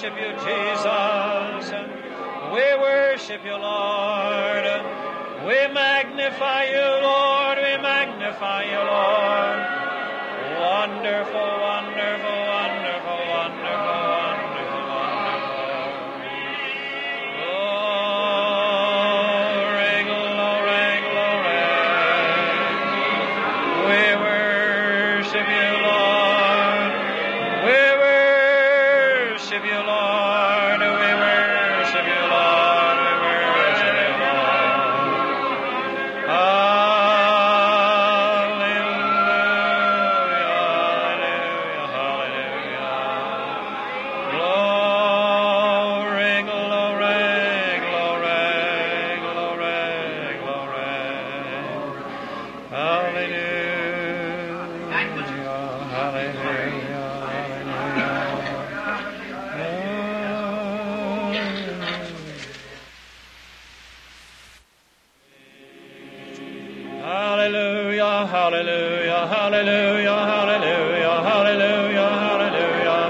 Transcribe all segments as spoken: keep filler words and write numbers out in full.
worship you, Jesus. We worship you, Lord. We magnify you, Lord. We magnify you, Lord. Wonderful, wonderful, wonderful, wonderful, wonderful, wonderful. Glory, glory, glory. We worship you, Lord. We worship you, Lord. We worship you, Lord. We worship you, Lord. Hallelujah, hallelujah, hallelujah, hallelujah, hallelujah, hallelujah.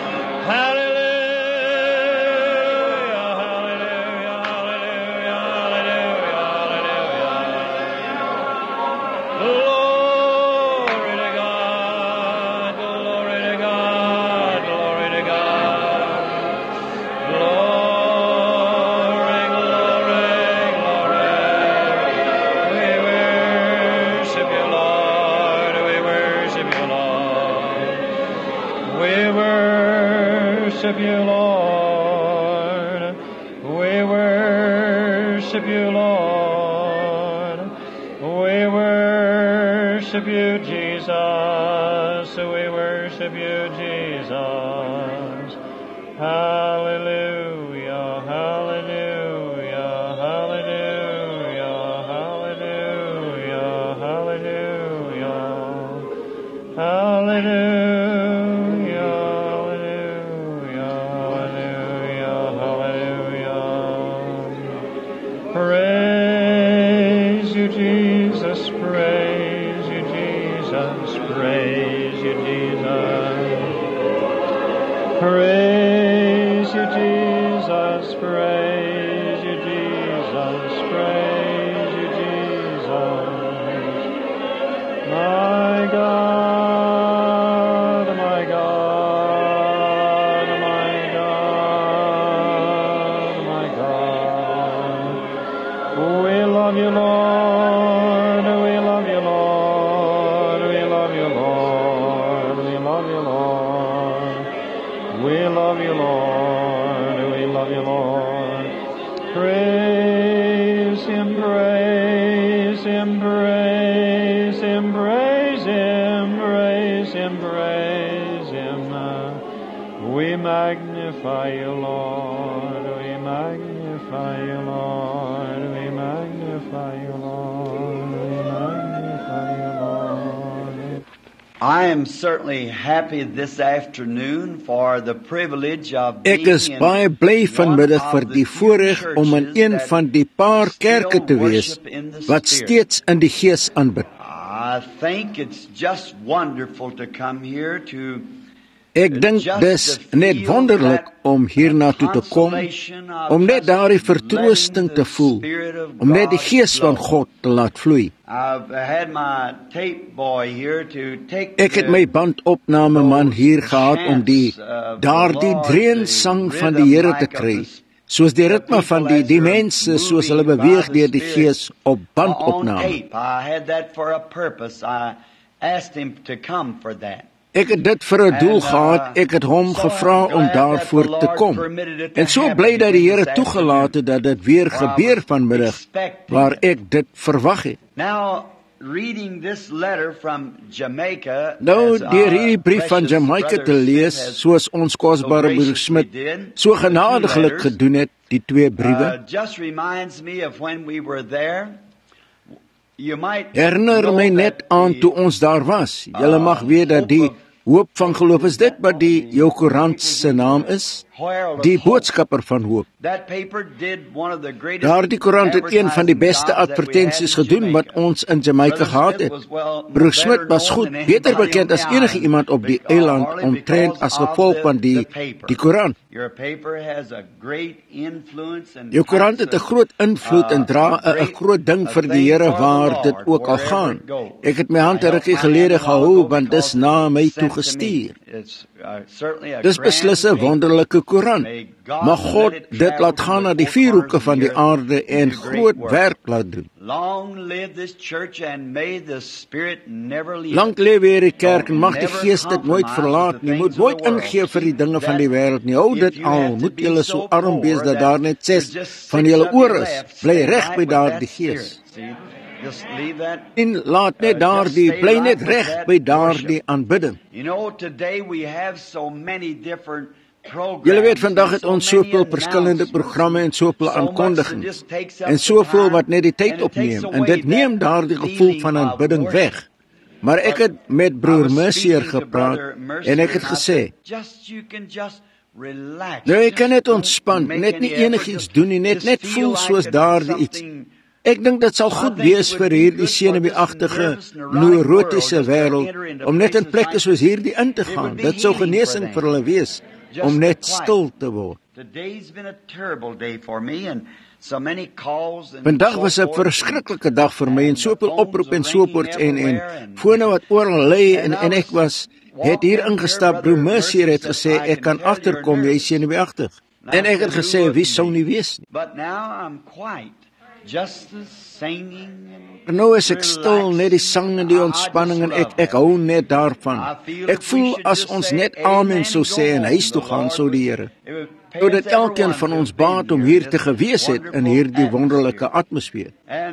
Hallelujah, hallelujah, hallelujah, hallelujah, hallelujah. Glory to God, glory to God, glory to God. Glory, glory, glory. We worship you, Lord. We worship you, Lord. We worship you, Lord. We worship you, Lord. We worship you, Jesus. We worship you, Jesus. Hallelujah, hallelujah, hallelujah, hallelujah, hallelujah, hallelujah, hallelujah, hallelujah, hallelujah. Praise you, Jesus, praise you, Jesus, praise you, Jesus. Praise you, Jesus, praise you, Jesus, praise you, Jesus. My God, my God, my God, my God. We love you, Lord, we love you, Lord, we love you, Lord, we love you, Lord. We love you, Lord. We love you, Lord. Praise Him, praise Him, praise Him, praise Him, praise Him, praise Him. We magnify you, Lord. We magnify you, Lord. We magnify you, Lord. We magnify you, Lord. I am certainly happy this afternoon for the privilege of Ek being is baie in bly one vanmiddag of vir the die few voorreg om in churches een that van die paar kerke still te wees worship in the wat Spirit. steeds in die Gees aanbid. I think it's just wonderful to come here to Ek dink just dis to net feel wonderlik that om hiernatoe te kom, consolation of om net just daardie letting vertroosting the te voel, Spirit of om net die God Gees van flow. God te laat vloei. I've had my tape boy here to take Ek het the- my bandopname man hier gehad om die chants of the daardie Lord, dreensang the van die rhythm Here te like of kry, the soos die the ritme van people die as die they're mense soos hulle moving by beweeg the deur die Spirit Gees op on bandopname. tape. I had that for a purpose. I asked him to come for that. Ek het dit vir 'n doel And, uh, gehad, ek het hom so gevra I'm om glad daarvoor that the te Lord kom. permitted it to En so happen bly dat die again Here this toegelaat het dat dit weer Where I gebeur was vanmiddag, expecting waar it. ek dit verwag het. Now, reading this letter from Jamaica, Nou, as our deur hierdie brief van precious Jamaica te brother lees, Smith has soos ons kosbare so broer Smit graciously did, so the two genadiglik letters, gedoen het, die twee briewe, uh, just reminds me of when we were there. You might herinner know my net that aan the, toe ons daar was. Julle uh, mag weet dat die hope of- hoop van geloof is dit wat die jou koerant se naam is, Herald of die Hope. boodskapper van hoop. That paper did one of the greatest Daardie koerant het een van die advertising beste jobs that we had advertensies in gedoen wat Jamaica. ons in Jamaica Brother gehad Smith het. was well Broer better Smit was known goed, than beter anybody bekend on as the enige island, iemand op die because- eiland Harley, omtrent because as of gevolg the- van die the paper. die koerant. Your paper has a great influence and Jou koerant het 'n groot invloed en dra 'n 'n groot ding vir die Here waar dit ook al gaan. Ek het my hand 'n rukkie gelede gehou want dis na my toe gestuur. Dis beslis 'n wonderlike koerant. Mag God dit laat gaan na die vier hoeke van die aarde en groot werk laat doen. Lank lewe hierdie kerk en mag die Gees dit nooit verlaat nie. Moet nooit ingee vir die dinge van die wêreld nie. Hou dit al, moet julle so arm wees dat daar net ses van julle oor is. Bly reg by daardie Gees. En laat net daardie, bly net reg by daardie aanbidding. Julle weet, vandag het ons soveel verskillende programme en soveel aankondigings en soveel wat net die tyd opneem en dit neem daardie gevoel van aanbidding weg. Maar ek het met broer Mercier gepraat en ek het gesê, nou ek kan net ontspan, net nie enigiets doen nie, net net voel soos daardie iets. Ek dink dit sal goed wees vir hierdie senuweeagtige, neurotiese wêreld om net in plekke soos hierdie in te gaan. Dit sou genesing vir hulle wees om net stil te word. Vandag was 'n verskriklike dag vir my en soveel oproep en sopoorts en en fone wat oral lê en en ek was het hier ingestap. Broer Mercier het gesê ek kan agterkom jy is senuweeagtig. En ek het gesê wie sou nie wees nie. Nou is ek stil, net die sang en die ontspanning en ek ek hou net daarvan. Ek voel as ons net amen sou sê en huis toe gaan sou die Here. Sou dit elkeen van ons baat om hier te gewees het in hierdie wonderlike atmosfeer.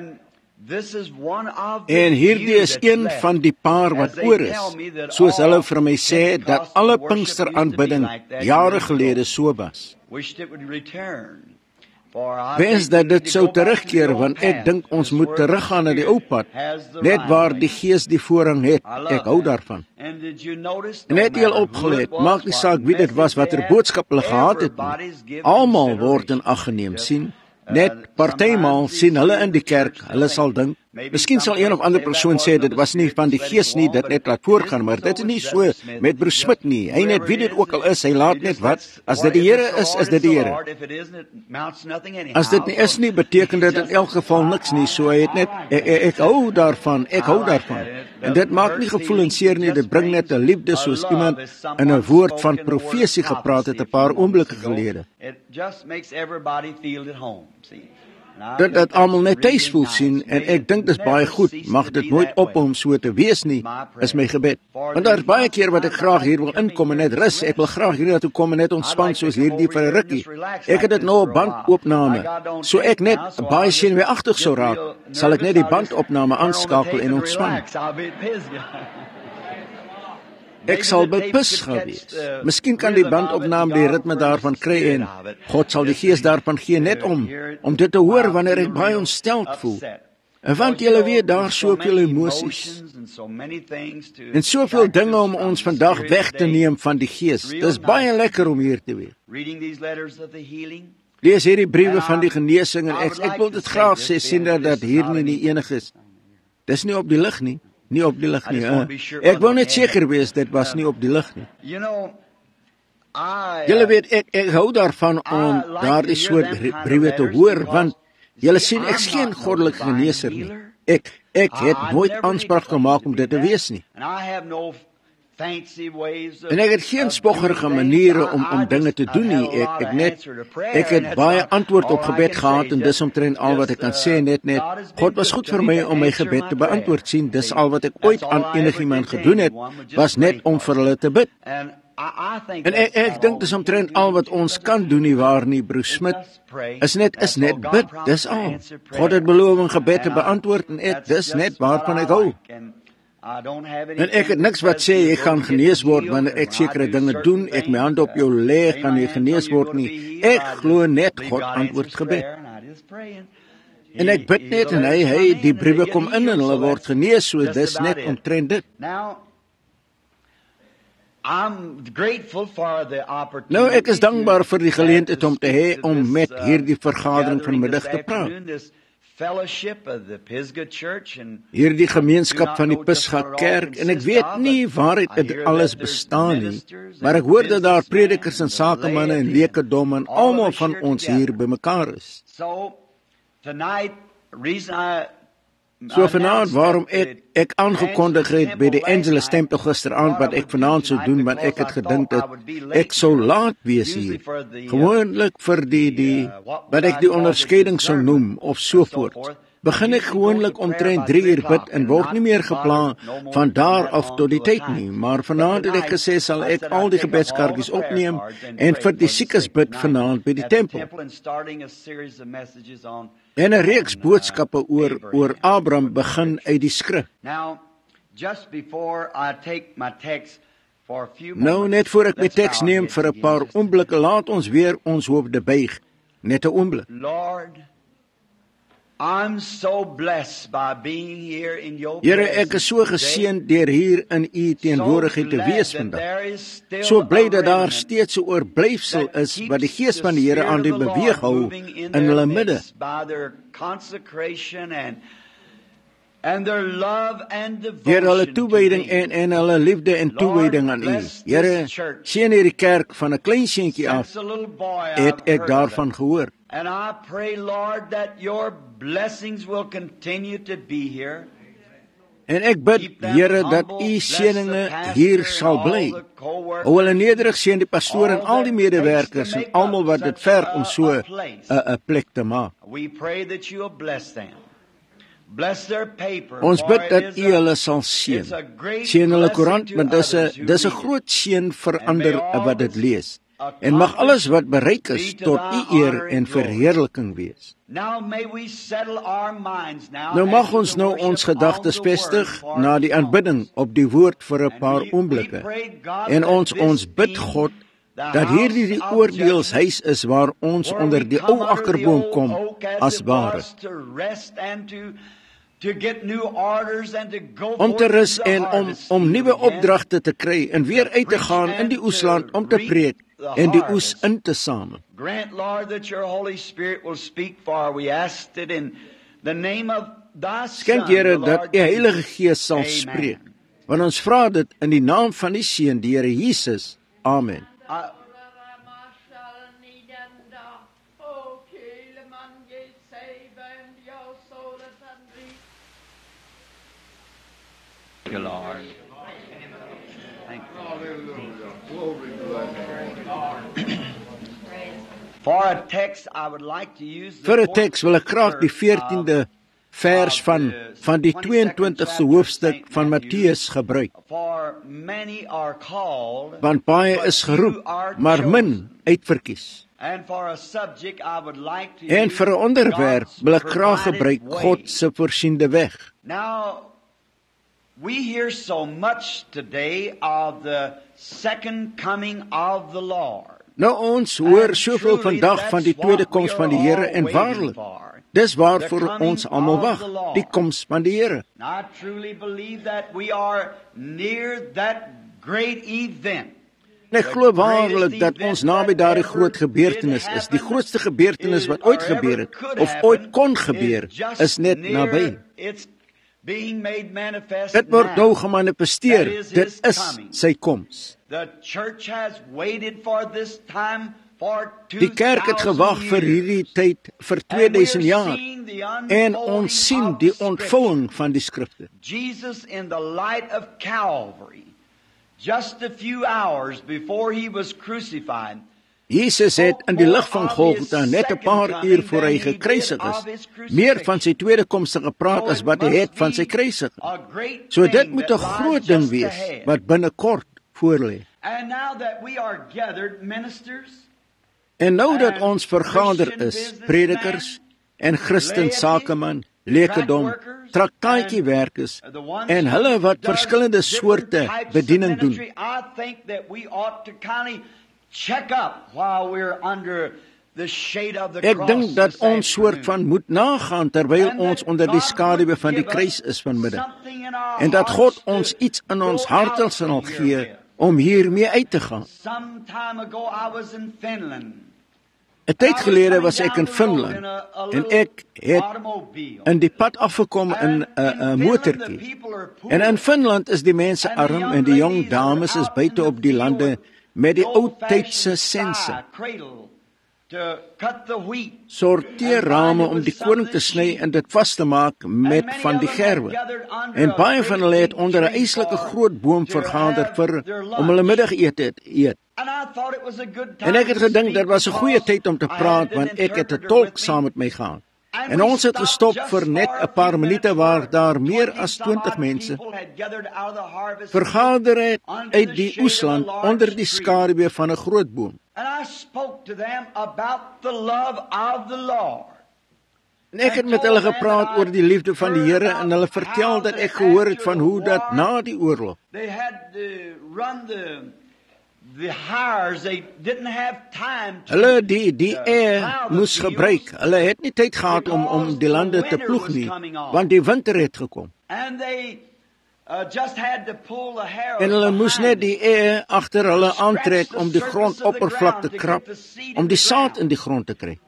En hierdie is een van die paar wat oor is. Soos hulle vir my sê dat alle Pinksteraanbidding jare gelede so was. Wens dat dit sou terugkeer, want ek dink ons moet teruggaan na die ou pad, net waar die Gees die voorrang het. Ek hou daarvan. En het jy al opgelet, maak nie saak wie dit was, wat er boodskap hulle gehad het nie. Almal word in ag geneem, sien. Net partymaal sien hulle in die kerk, hulle sal dink, miskien sal een of ander persoon sê, dit was nie van die Gees nie, dit net laat voorgaan, maar dit is nie so met broer Smit nie, hy net wie dit ook al is, hy laat net wat, as dit die Here is, is dit die Here. As dit nie is nie, beteken dit in elk geval niks nie, so hy het net, ek, ek, ek hou daarvan, ek hou daarvan, en dit maak nie gevoel en seer nie, dit bring net 'n liefde soos iemand in 'n woord van profesie gepraat het 'n paar oomblikke gelede. Dit dat almal net tuis voel sien, en ek dink dis baie goed, mag dit nooit ophou om so te wees nie, is my gebed. Want daar is baie keer wat ek graag hier wil inkom en net rus, ek wil graag hier naartoe kom en net ontspan soos hierdie vir 'n rukkie. Ek het dit nou op bandopname, so ek net baie senuweeagtig sou raak, sal ek net die bandopname aanskakel en ontspan. Ek sal bepis gewees. Miskien kan die bandopname die ritme daarvan kry en God sal die Gees daarvan gee net om, om dit te hoor wanneer ek baie ontsteld voel. En want julle weet, daar soveel emosies en soveel dinge om ons vandag weg te neem van die Gees. Dis baie lekker om hier te wees. Lees hierdie briewe van die genesing en ek, ek wil dit graag sê, sien dat, dat hier nie die enige is. Dis nie op die lig nie. Nie op die lig nie. Uh, ek wil net seker wees, dit was nie op die lig nie. Julle weet, ek, ek hou daarvan om daardie soort briewe te hoor, want julle sien, ek is geen goddelike geneeser nie. Ek, ek het nooit aanspraak gemaak om dit te wees nie. En ek het geen spoggerige maniere om, om dinge te doen nie. Ek, ek, net, ek het baie antwoord op gebed gehad en dis omtrent al wat ek kan sê, net net. God was goed vir my om my gebed te beantwoord, sien. Dis al wat ek ooit aan enigiemand gedoen het, was net om vir hulle te bid. En ek, ek dink dis omtrent al wat ons kan doen nie, waar nie, broer Smit, is net, is net bid, dis al. God het beloof om gebed te beantwoord en ek, dis net waarvan ek hou. En ek het niks wat sê, jy gaan genees word, wanneer ek sekere dinge doen, ek my hand op jou lê, gaan jy genees word nie. Ek glo net, God antwoord gebed. En ek bid net, en hy, hy, die briewe kom in, en hulle word genees, so dis net omtrent dit. Nou, ek is dankbaar vir die geleentheid om te hê, om met hierdie vergadering vanmiddag te praat. fellowship of the Pisgah Church and hierdie gemeenskap van die Pisgah Kerk, en ek weet nie waar dit alles bestaan nie, maar ek hoor dat daar predikers en sakemanne en lekedom en almal van ons hier bymekaar is. So tonight, reason I So vanaand waarom ek, ek aangekondig het by die Angelus Tempel gisteraand wat ek vanaand sou doen, want ek het gedink dat ek sou laat wees hier. Gewoonlik vir die, die wat ek die onderskeiding sou noem, of so voort. Begin ek gewoonlik omtrent drie uur bid en word nie meer geplan van daar af tot die tyd nie, maar vanaand het ek gesê sal ek al die gebedskaartjies opneem en vir die siekes bid vanaand by die tempel. En 'n reeks boodskappe oor oor Abraham begin uit die skrif. Now, just before I take my text for a few Nou moments, net voor ek my let's teks bow neem our vir 'n heads paar in Jesus' oomblikke, laat ons weer ons hoofde buig. Net 'n oomblik. Lord, I'm so blessed by being here in your Here, presence ek is so today. geseënd deur hier in u teenwoordigheid te So glad wees that vandag. there is still So bly a dat daar remnant steeds 'n oorblyfsel that is wat die keeps Gees van die the Here aan die Spirit of the beweeg Lord hou moving in in their hulle midde. midst by their consecration and and their love and Deur hulle devotion to toewyding thee. en en hulle liefde en toewyding aan u. bless this Here, church. seën hierdie kerk van 'n klein seentjie af, Since a little boy het I've ek heard daarvan of it. gehoor. And I pray, Lord, that your blessings will continue to be here. En ek bid, Keep them Here, dat humble, u bless the seëninge pastor hier and sal all bly. the co-workers. Hou hulle nederig, seën die pastoor en All al die that medewerkers takes to en make almal up wat dit such verg a- om so a 'n place. 'n plek te maak. We pray that you will bless them. Bless their paper. Ons for bid it dat is u a- hulle sal it's seën. a great Seën hulle blessing koerant, to want dis 'n others who dis 'n read it. groot seën vir And may ander all wat dit this lees. En mag alles wat bereik is be to tot thy u eer honor en and glory. verheerliking wees. Now may we settle our minds now Nou mag as to ons the nou worship ons on gedagtes the word vestig for na die a moment. aanbidding op die woord vir 'n And paar we- we oomblikke. pray, God, En that ons this ons bid be God the dat hierdie die house of oordeelshuis is waar ons where onder we die come ou under the akkerboom old kom oak as as it ware. was to rest and to to get new orders and to go Om te forth rus into the en om harvest om field nuwe again. opdragte te kry en weer uit te gaan in die oesland om te preek en die oes in te samel. Grant, Lord, that your Holy Spirit will speak, for we asked it in the name of thy Skenk Son, Here the dat Lord u Heilige Jesus. Gees sal Amen. spreek. Want ons vra dit in die naam van die Seun, die Here Jesus. Amen. I- Thank you, Lord. Thank you. For a text, I would like to use the Vir 'n teks wil ek graag die veertiende vers van van die twee-en-twintigste hoofstuk van Matteus gebruik. For many are called, Want baie but is few geroep, are maar chosen. min uitverkies. And for a subject, I would like to En use vir 'n onderwerp God's wil ek graag provided gebruik way. God se voorsiende weg. Now, we hear so much today of the second coming of the Lord. Nou ons hoor And soveel truly, vandag that's van die what tweede we koms are van die Here all en waiting waarlik, for. dis waarvoor The coming ons almal of wag, the Lord. die koms van die Here. I truly believe that we are near that great event. En ek glo waarlik dat ons naby daardie groot gebeurtenis is. Die grootste gebeurtenis wat ooit gebeur het of ooit kon gebeur, is net naby. Dit word nou gemanifesteer. Dit is sy koms. The church has waited for this time for Die kerk het gewag vir hierdie tyd vir tweeduisend jaar en ons sien die ontvouing van die skrifte. Jesus in the light of Calvary, just a few hours before he was crucified, Jesus het in die lig van Golgotha net 'n paar uur voor hy gekruisig is, meer van sy tweede koms gepraat as wat hy het van sy kruisiging. a great So dit thing moet that 'n lies groot ding just wees ahead. wat binnekort voorlê. And now that we are gathered ministers, En nou dat ons vergader is, predikers en Christen sakeman, lekedom, traktaatjiewerkers en hulle wat verskillende soorte bediening doen. I think that we ought to kind of check up while we're under the shade of the Ek cross. dink dat this ons soort afternoon. van moet nagaan terwyl And ons that onder die God skaduwee would van die give kruis us is vanmiddag. something in our En dat hearts God to ons iets in ons go harte out sal from here gee with. om hiermee uit te gaan. Some time ago I was in Finland. 'n tyd gelede was ek in Finland en ek het in die pad afgekom in 'n 'n motortjie. En in Finland is die mense arm en die jong dames is buite op die lande met die ou tydse sense. Sorteerrame om die koring te sny en dit vas te maak met van die gerwe. En baie van hulle het onder 'n eislike groot boom vergader vir om hulle middagete te eet. En ek het gedink dit was 'n goeie tyd om te praat want ek het 'n tolk saam met my gehad. En ons het gestop vir net 'n paar minute waar daar meer as twintig mense vergader het uit die oesland onder die skaduwee van 'n groot boom. En ek het met hulle gepraat oor die liefde van die Here en hulle vertel dat ek gehoor het van hoe dat na die oorlog hulle die die air moes gebruik. Hulle het nie tyd gehad om om die lande te ploeg nie, want die winter het gekom. En hulle moes net die air agter hulle aantrek om die grondoppervlak te krap, om die saad in die grond te kry.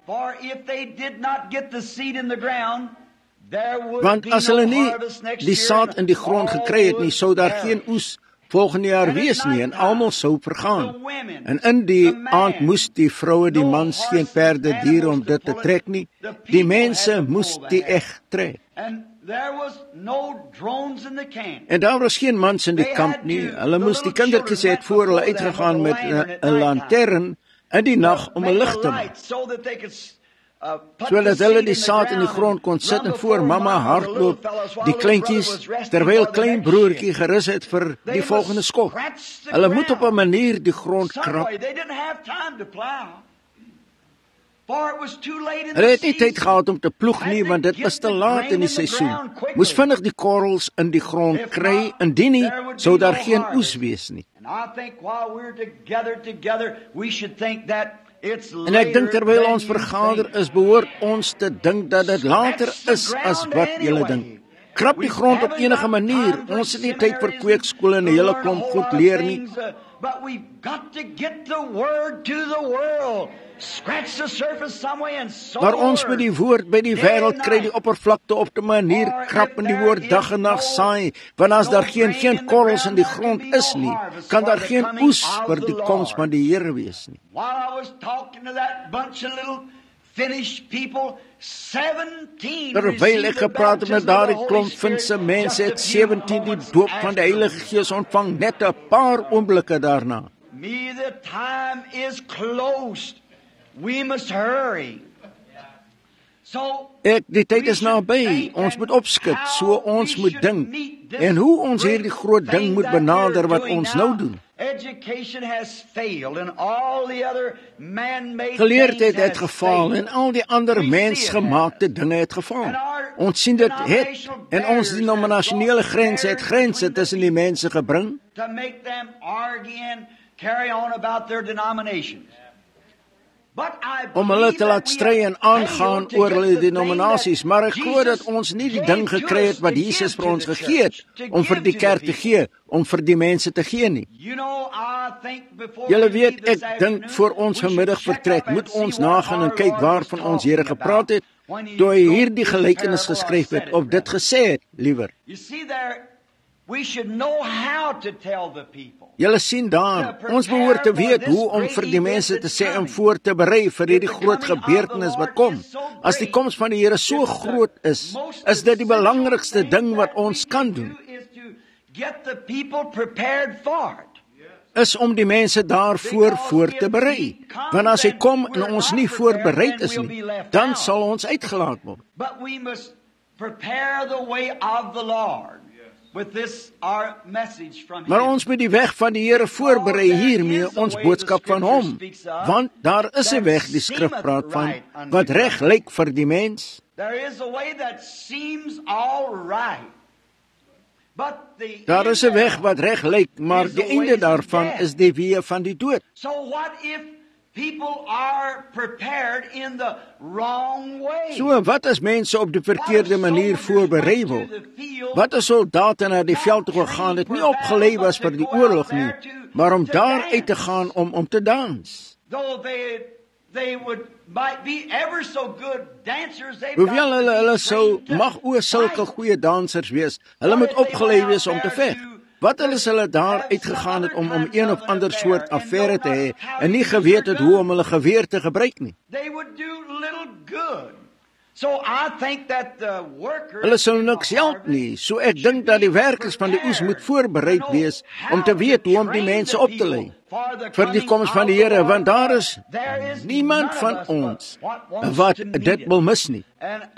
Want as hulle nie die saad in die grond gekry het nie, sou daar geen oes volgende jaar wees nie en almal sou vergaan. En in die aand moes die vroue die mans geen perde diere om dit te trek nie. Die mense moes die eg trek. En daar was geen mans in die kamp nie. Hulle moes die kindertjies het voor hulle uitgegaan met 'n lantern in die nag om 'n lig te maak. Sodat hulle die saad in die grond kon sit en voor mamma hardloop, die kleintjies, terwyl klein broertjie gerus het vir die volgende skop. Hulle moet op 'n manier die grond krap. Hulle het nie tyd gehad om te ploeg nie, want dit was te laat in die seisoen. Moes vinnig die korrels in die grond kry, indien nie, sou daar geen oes wees nie. En ek dink terwyl ons vergader is, behoort ons te dink dat dit later is as wat julle dink. Krap die grond op enige manier. Ons het nie tyd vir kweekskole en 'n hele klomp goed leer nie. Maar ons moet die woord by die wêreld kry, die oppervlakte op 'n manier krap en die woord dag en nag saai, want as daar geen geen korrels in die grond is nie, kan daar geen oes vir die koms van die Here wees nie. Terwyl ek gepraat het met daardie klomp Finse mense, het sewentien die doop van die Heilige Gees ontvang net 'n paar oomblikke daarna. Me, the time is close. We must hurry. So, ek, die tyd is naby. Ons moet opskit, so ons moet dink. En hoe ons hierdie groot ding moet benader wat ons nou doen. Geleerdheid het gefaal en al die ander mensgemaakte dinge het gefaal. Ons sien dit het en ons denominasionele grense het grense tussen die mense gebring. Om hulle te laat stry en aangaan oor hulle denominasies, maar ek glo dat ons nie die ding gekry het wat Jesus vir ons gegee het, om vir die kerk te gee, om vir die mense te gee nie. Julle weet, ek dink voor ons vanmiddag vertrek, moet ons nagaan en kyk waarvan ons Here gepraat het, toe hy hierdie gelykenis geskryf het, of dit gesê het, liewer. Julle sien daar, ons behoort te weet hoe om vir die mense te sê en voor te berei vir hierdie groot gebeurtenis wat kom. As die koms van die Here so groot is, is dit die belangrikste ding wat ons kan doen. Is om die mense daarvoor voor te berei. Want as hy kom en ons nie voorbereid is nie, dan sal ons uitgelaat word. Maar ons moet die weg van die Here voorberei hiermee, ons boodskap van hom. Want daar is 'n weg, die skrif praat van, wat reg lyk vir die mens. Daar is 'n weg wat reg lyk, maar die einde daarvan is die weë van die dood. So, wat as mense op die verkeerde manier voorberei word? Wat as soldate na die veld toe gegaan het, nie opgelei was vir die oorlog nie, maar om daar uit te gaan om om te dans? Hoewel hulle hulle sou mag o sulke goeie dansers wees, hulle moet opgelei wees om te veg. Wat hulle hulle daar uitgegaan het om om een of ander soort affære te hê en nie geweet het hoe om hulle geweer te gebruik nie. Hulle sal niks help nie, so ek dink dat die werkers van die oes moet voorbereid wees om te weet hoe om die mense op te lei vir die koms van die Here, want daar is niemand van ons wat dit wil mis nie.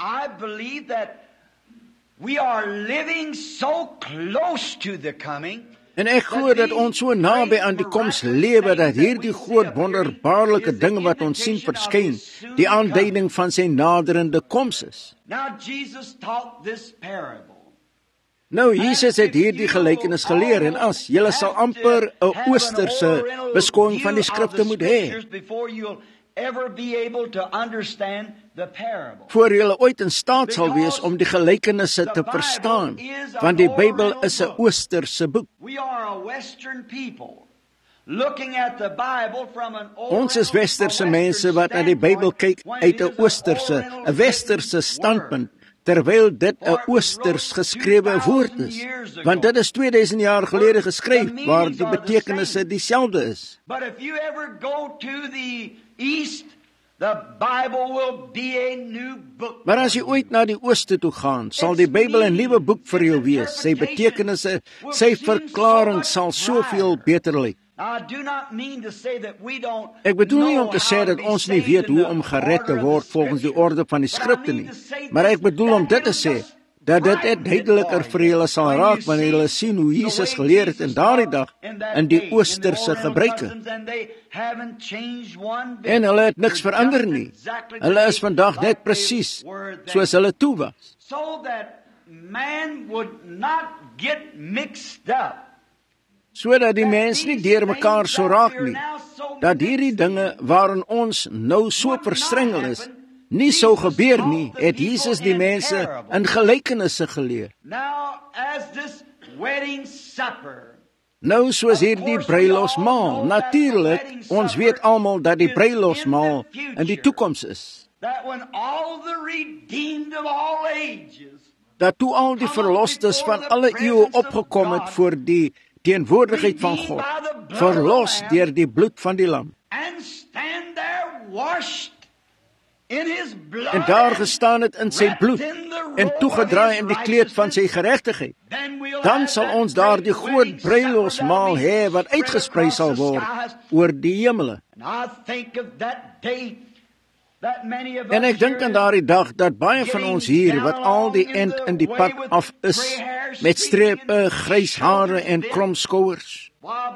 We are living so close to the coming. En ek glo dat ons so naby aan die koms lewe dat hierdie groot wonderbaarlike ding wat ons sien verskyn, die aanduiding van sy naderende koms is. Now Jesus taught this parable. Nou Jesus het hierdie gelykenis geleer en as julle sal amper 'n oosterse beskouing van die skrifte moet hê ever be able to understand the parable. Voor julle ooit in staat sal wees om die gelykenisse te verstaan, want die Bybel is 'n oosterse boek. We are a Western people looking at the Bible from an Ons is westerse mense wat na die Bybel kyk uit 'n oosterse, 'n westerse standpunt, terwyl dit 'n oosters geskrewe woord is, want dit is twee duisend jaar gelede geskryf waar die betekenisse dieselfde is. But if you ever go to the East, the Bible will be a new book. Maar as jy ooit na die ooste toe gaan, sal die Bybel 'n nuwe boek vir jou wees. Sy betekenisse, sy verklaring sal soveel beter lyk. Ek bedoel nie om te sê dat ons nie weet hoe om gered te word volgens die orde van die skrifte nie, maar ek bedoel om dit te sê dat dit net duideliker vir julle sal raak wanneer julle sien hoe Jesus geleer het in daardie dag in die oosterse gebruike. En hulle het niks verander nie. Hulle is vandag net presies soos hulle toe was. So that man would not get mixed up. Sodat die mens nie deur mekaar so raak nie, dat hierdie dinge waarin ons nou so verstrengel is, nie sou gebeur nie, het Jesus die mense in gelykenisse geleer. Nou soos hierdie bruilofsmaal, natuurlik, ons weet almal dat die bruilofsmaal in die toekoms is. Dat toe al die verlostes van alle eeue opgekom het voor die teenwoordigheid van God, verlos deur die bloed van die lam. En daar gestaan het in sy bloed en toegedraai in die kleed van sy geregtigheid. Dan sal ons daar die groot bruilofsmaal hê wat uitgesprei sal word oor die hemele. En ek dink aan daardie dag dat baie van ons hier wat al die end in die pad af is, met strepe, grys hare en krom skouers.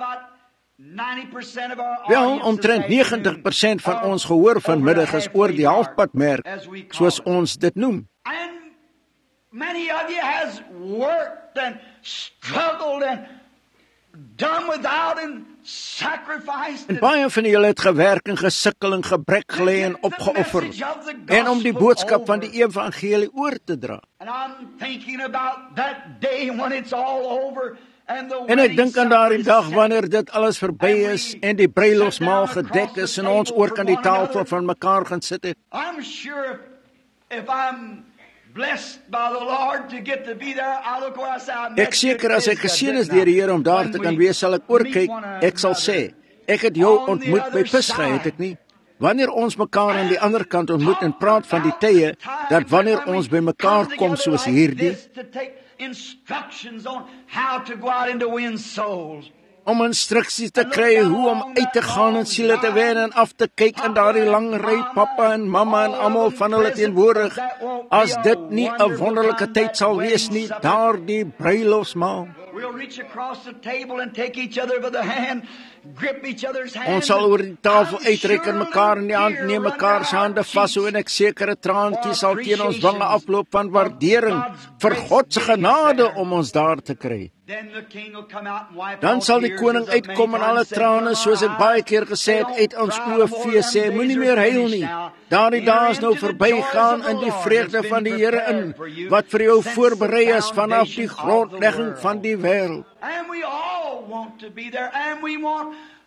Wel, omtrent negentig persent van ons gehoor vanmiddag is oor die halfpadmerk, soos ons dit noem. Many of you has worked and struggled and done without and sacrificed. En baie van julle het gewerk en gesukkel en gebrek gelê en opgeoffer en om die boodskap van die evangelie oor te dra. And I'm thinking about that day when it's all over. En ek dink aan daardie dag wanneer dit alles verby is en die bruilofsmaal gedek is en ons oor kan die tafel van mekaar gaan sit het. I'm sure if I'm blessed by the Lord to get to be there, I'll look where I say I met. Ek seker as ek geseën is deur die Here om daar te kan wees, sal ek oorkyk. Ek sal sê, ek het jou ontmoet by Pisga, het ek nie? Wanneer ons mekaar aan die ander kant ontmoet en praat van die tye dat wanneer ons by mekaar kom soos hierdie, instructions on how to go out and to win souls. Om instruksies te kry hoe om uit te gaan en siele te wen en af te kyk in daardie lang ry pappa en mamma en almal van hulle teenwoordig. As dit nie 'n wonderlike tyd sal wees nie, daardie bruilofsmaal. We'll reach across the table and take each other by the hand, grip each other's hand. Ons sal oor die tafel uitreik en mekaar in die hand neem, mekaar se hande vashou en ek sekere traantjies sal teen ons wange afloop van waardering vir God se genade om ons daar te kry. Dan sal die koning uitkom en alle trane, soos ek baie keer gesê het, uit ons oë vee sê, moenie meer huil nie. Daardie dae is nou verbygaan in die vreugde van die Here in, wat vir jou voorberei is vanaf die grondlegging van die wêreld. And we all want to be there, and we want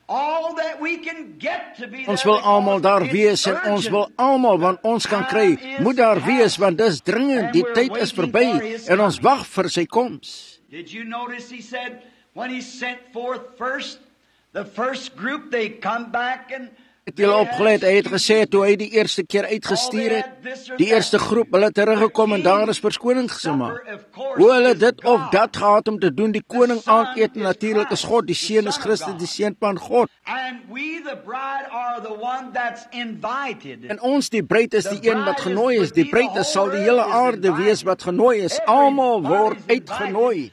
Ons wil almal daar wees en ons wil almal wat ons kan kry, moet daar wees want dis dringend, die tyd is verby en ons wag vir sy koms. Did you notice he said when he sent forth first the first group they come back and Het julle opgelet, hy het gesê toe hy die eerste keer uitgestuur het, die eerste groep, hulle teruggekom en daar is verskoning gemaak. Hoe hulle dit of dat gehad om te doen, die koning aaneet natuurlik is God, die seun is Christus, die seun van God. En ons die bruid is die een wat genooi is, die bruid is sal die hele aarde wees wat genooi is, almal word uitgenooi.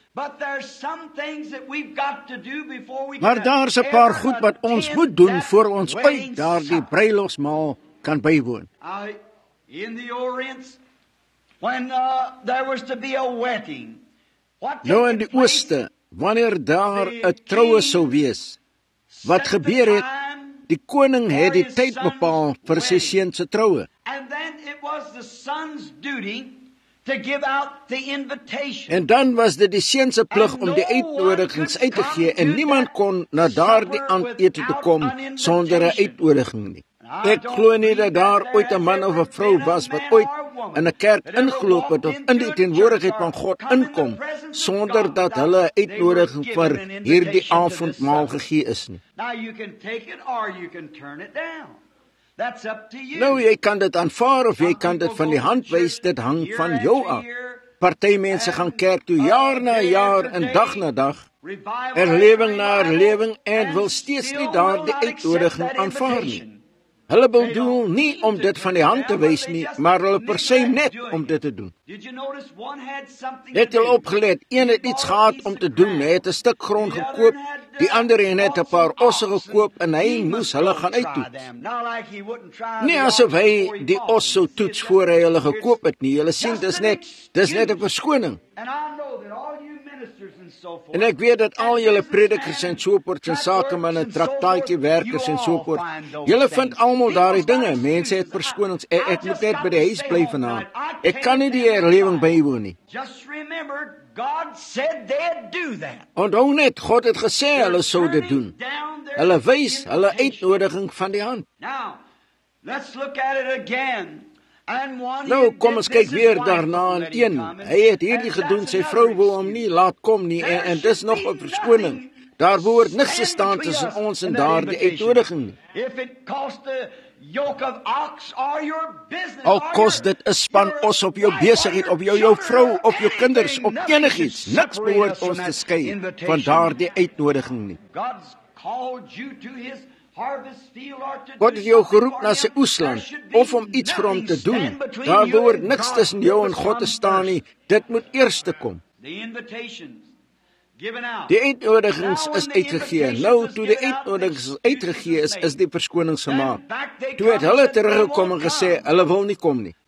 Maar daar's 'n paar goed wat ons moet doen voor ons uit daardie bruilofsmaal kan bywoon. Nou in die ooste, wanneer daar 'n troue sou wees, wat gebeur het, die koning het die tyd bepaal vir sy seun se troue. To give out the invitation. En dan was dit die seun se plig om die uitnodigings uit te gee en niemand kon na daardie aandete te kom sonder 'n uitnodiging nie. Ek glo nie dat daar ooit 'n man of 'n vrou was wat ooit in 'n kerk ingeloop het of in die teenwoordigheid van God inkom sonder dat hulle 'n uitnodiging vir hierdie avondmaal gegee is nie. Now you can take it or you can turn it down. That's up to you. Nou, jy kan dit aanvaar of jy kan dit van die hand wys, dit hang van jou af. Party mense gaan kerk toe jaar na jaar en dag na dag, herlewing na herlewing en wil steeds nie daardie uitnodiging aanvaar nie. Hulle bedoel nie om dit van die hand te wys nie, maar hulle persy net om dit te doen. Het julle opgelet, een het iets gehad om te doen, hy het 'n stuk grond gekoop, die ander het net 'n paar osse gekoop en hy moes hulle gaan uittoets. Nie asof hy die os sou toets voor hy hulle gekoop het nie, julle sien, dis net, dis net 'n verskoning. En ek weet dat al julle predikers en sopoorts en sakemanne, traktaatjie werkers en sopoort, julle vind almal daardie dinge, mense het verskonings, ek, ek moet net by die huis bly vanaand. Ek kan nie die herlewing bywoon nie. Onthou net, God het gesê hulle sou dit doen. Hulle wys hulle uitnodiging van die hand. Nou, kom ons kyk weer daarna in een. Hy het hierdie gedoen, sy vrou wou hom nie laat kom nie, en, en dis nog 'n verskoning. Daar behoort niks te staan tussen ons en daardie uitnodiging nie. Al kos dit 'n span os op jou besigheid, op jou, jou vrou, op jou kinders, op enigiets, niks behoort ons te skei van daardie uitnodiging nie. God het jou geroep na sy oesland, of om iets vir hom te doen. Daar behoort niks tussen jou en God te staan nie, dit moet eers te kom. Die uitnodigings is uitgegee. Nou, toe die uitnodigings uitgegee is, is die verskonings gemaak. Toe het hulle teruggekom en gesê, hulle wil nie kom nie.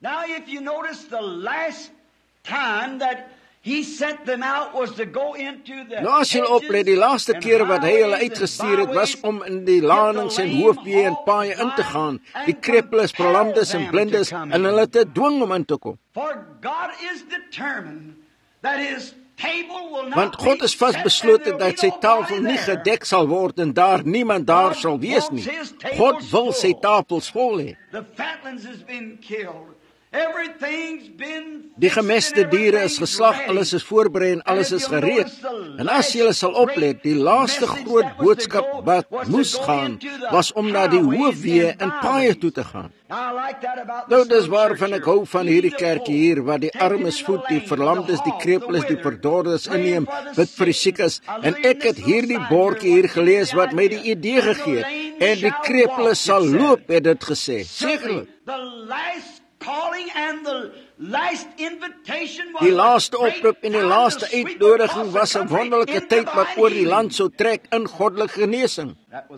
Nou as jy oplet, die laaste keer wat hy hulle uitgestuur het, was om in die lanings en hoofweë en paaie in te gaan, die krepeles, verlamdes en blindes, en hulle te dwing om in te kom. Want God is vasbeslote dat sy tafel nie gedek sal word en daar niemand daar sal wees nie. God wil sy tafels vol hê. Die gemeste diere is geslag, alles is voorberei en alles is gereed. En as jy sal oplet, die laaste groot boodskap wat moes gaan, was om na die hoofweë en paaie toe te gaan. Nou, dis waarvan ek hou van hierdie kerkie hier, waar die armes voed, die verlamdes, die krepeles, die verdordes inneem, bid vir die siekes. En ek het hierdie bordjie hier gelees wat my die idee gegee het. En die krepeles sal loop, het dit gesê. Sekerlik. Die laaste oproep en die laaste uitnodiging was 'n wonderlike tyd wat oor die land sou trek in goddelike genesing.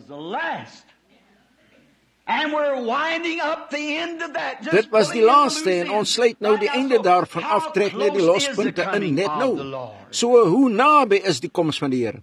Dit was die laaste en ons sluit nou die einde daarvan af, trek net die lospunte in net nou. So hoe naby is die koms van die Here?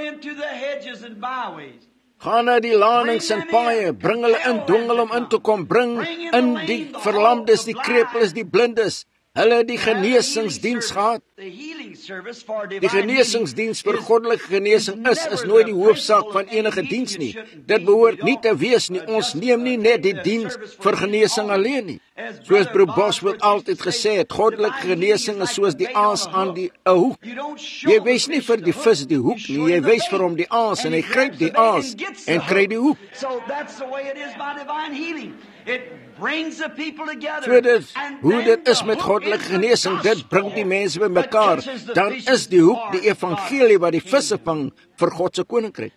Gaan na die lanings en paaie, bring hulle in, dwing hulle om in te kom, bring in die verlamdes, die krepeles, die blindes. Hulle het die genesingsdiens gehad. Die genesingsdiens vir goddelike genesing is, is nooit die hoofsaak van enige diens nie. Dit behoort nie te wees nie. Ons neem nie net die diens vir genesing alleen nie. Soos Broer Bosworth altyd gesê het, goddelike genesing is soos die aas aan die 'n hoek. Jy wys nie vir die vis die hoek nie, jy wys vir hom die aas en hy gryp die aas en kry die hoek. So dit, hoe dit is met goddelike genesing, dit bring die mense by mekaar. Dan is die hoek die evangelie wat die visse vang vir God se koninkryk.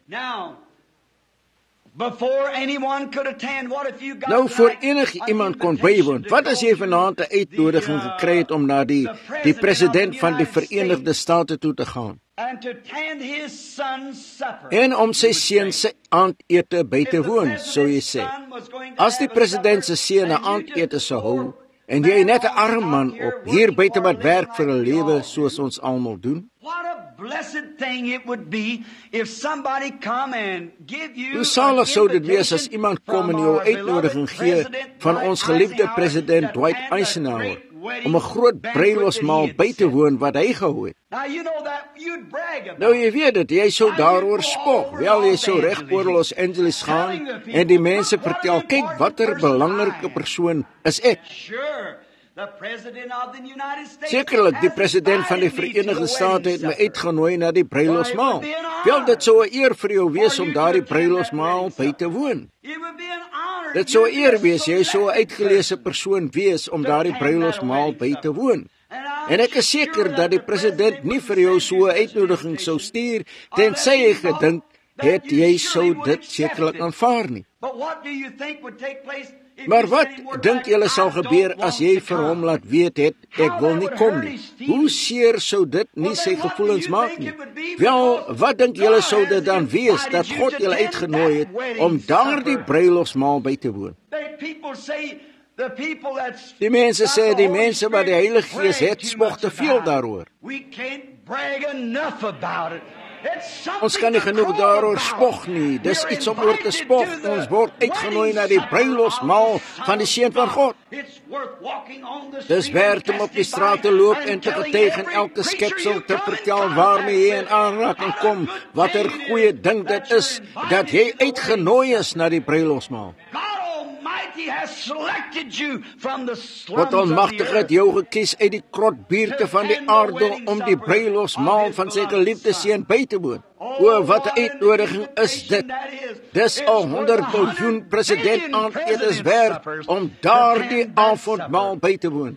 Nou voor enige iemand kon bywoon, wat as jy vanaand 'n uitnodiging gekry het om na die, die president van die Verenigde State toe te gaan? En om sy seun se aandete by te woon, sou jy sê. As die president se seun 'n aandete sou hou, en jy net 'n arm man op, hier buite wat werk vir 'n lewe soos ons almal doen, hoe salig sou dit wees as iemand kom en jou uitnodiging gee van ons geliefde president Dwight Eisenhower om 'n groot bruilofsmaal by te woon wat hy gehou het. Nou jy weet dit, jy sou daaroor spog. Wel, jy sou reg oor Los Angeles gaan en die mense vertel, kyk watter belangrike persoon is ek. Sekerlik, die president van die Verenigde State het my uitgenooi na die bruilofsmaal. Wel, dit sou 'n eer vir jou wees om daardie bruilofsmaal by te woon. Dit sou 'n eer wees, jy sou 'n uitgeleese persoon wees om daardie bruilofsmaal by te woon. En ek is seker dat die president nie vir jou so 'n uitnodiging sou stuur, tensy hy gedink het jy sou dit sekerlik aanvaar nie. Maar wat dink julle sal gebeur as jy vir hom laat weet het, ek wil nie kom nie? Hoe seer sou dit nie sy gevoelens maak nie? Wel, wat dink julle sou dit dan wees, dat God julle uitgenooi het, om daardie bruilofsmaal by te woon? Die mense sê, die mense wat die Heilige Gees het, spog te veel daaroor. Ons kan nie genoeg daaroor spog nie, dis iets om oor te spog. Ons word uitgenooi na die bruilofsmaal van die Seun van God. Dis werd om op die straat te loop en te getuig en elke skepsel te vertel waarmee jy in aanraking kom, wat 'n goeie ding dit is, dat jy uitgenooi is na die bruilofsmaal. Wat Almagtig het jou gekies uit die krotbuurte van die aarde om die bruilofsmaal van sy geliefde seun by te woon. O, wat 'n uitnodiging is dit. Dis al honderd biljoen president aanetes werd om daardie avondmaal by te woon.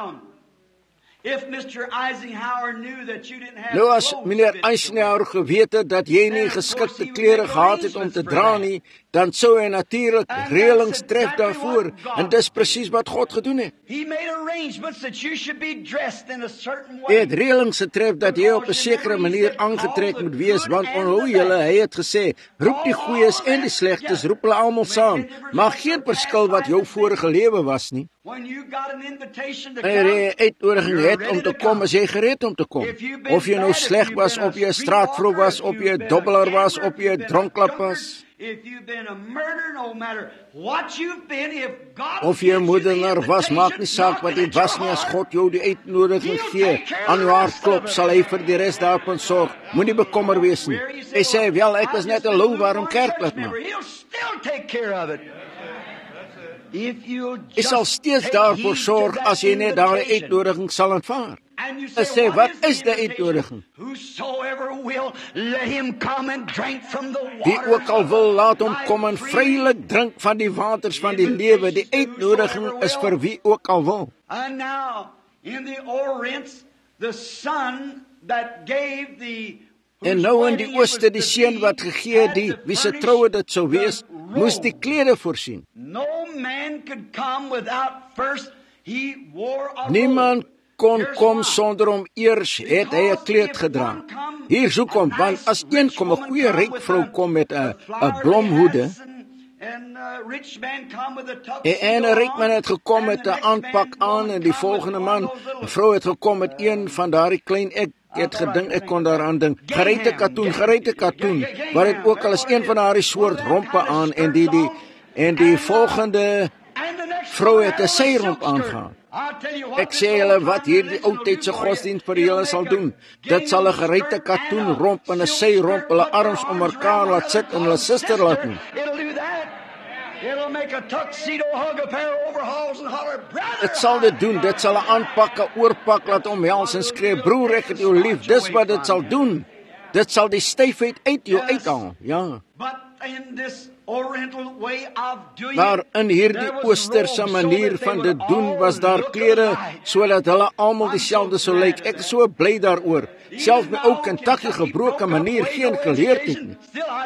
Nou as meneer Eisenhower geweet het dat jy nie geskikte klere gehad het om te dra nie, dan sou hy natuurlik reëlings tref daarvoor, en dis presies wat God gedoen het. Hy het reëlings getref dat jy op 'n sekere manier aangetrek moet wees, want onthou julle, hy het gesê, roep die goeies en die slegtes, roep hulle almal saam, maak geen verskil wat jou vorige lewe was nie. Hy het uitnodiging het om te kom, as jy gereed om te kom. Of jy nou sleg was, of jy 'n straatvrou was, of jy 'n dobbelaar was, of jy 'n dronklap was. Of jy 'n moordenaar was, maak nie saak wat jy was nie, as God jou die uitnodiging gee, aan jou hart klop, sal hy vir die res daarvan sorg. Moenie bekommer wees nie. Hy sê, wel, ek was net 'n louwarm kerklid, man. Hy sal steeds daarvoor sorg as jy net daardie uitnodiging sal aanvaar. Hy sê, wat is die uitnodiging? Wie ook al wil, laat hom kom en vrylik drink van die waters van die lewe. Die uitnodiging is vir wie ook al wil. En nou in die ooste, die seun wat gegee die, wie se troue dit sou wees, moes die klede voorsien. Niemand kon kom sonder om eers het hy 'n kleed gedra. Hier soek hom, want as een kom 'n goeie ryk vrou kom met 'n 'n blomhoede, en 'n ryk man het gekom met 'n aanpak aan, en die volgende man, 'n vrou het gekom met een van daardie klein ek Ek het gedink, ek kon daaraan dink, gereite katoen, gereite katoen, waar het ook al is een van haar soort rompe aan, en die, die, en die volgende vrou het 'n syromp aangaan. Ek sê julle wat hierdie oudtydse godsdienst vir julle sal doen. Dit sal 'n gereite katoen romp en 'n sy romp hulle arms om mekaar laat sit en hulle suster laat doen. Dit sal dit doen, dit sal 'n aanpak, 'n oorpak laat omhels en skree, broer, ek het jou lief. Dis wat dit sal doen. Dit sal die styfheid uit jou uithaal. Ja. Maar in hierdie oosterse manier van dit doen was daar klere sodat hulle almal dieselfde sou lyk. Ek is so bly daaroor. Selfs my ou Kentucky gebroke manier geen geleerdheid nie.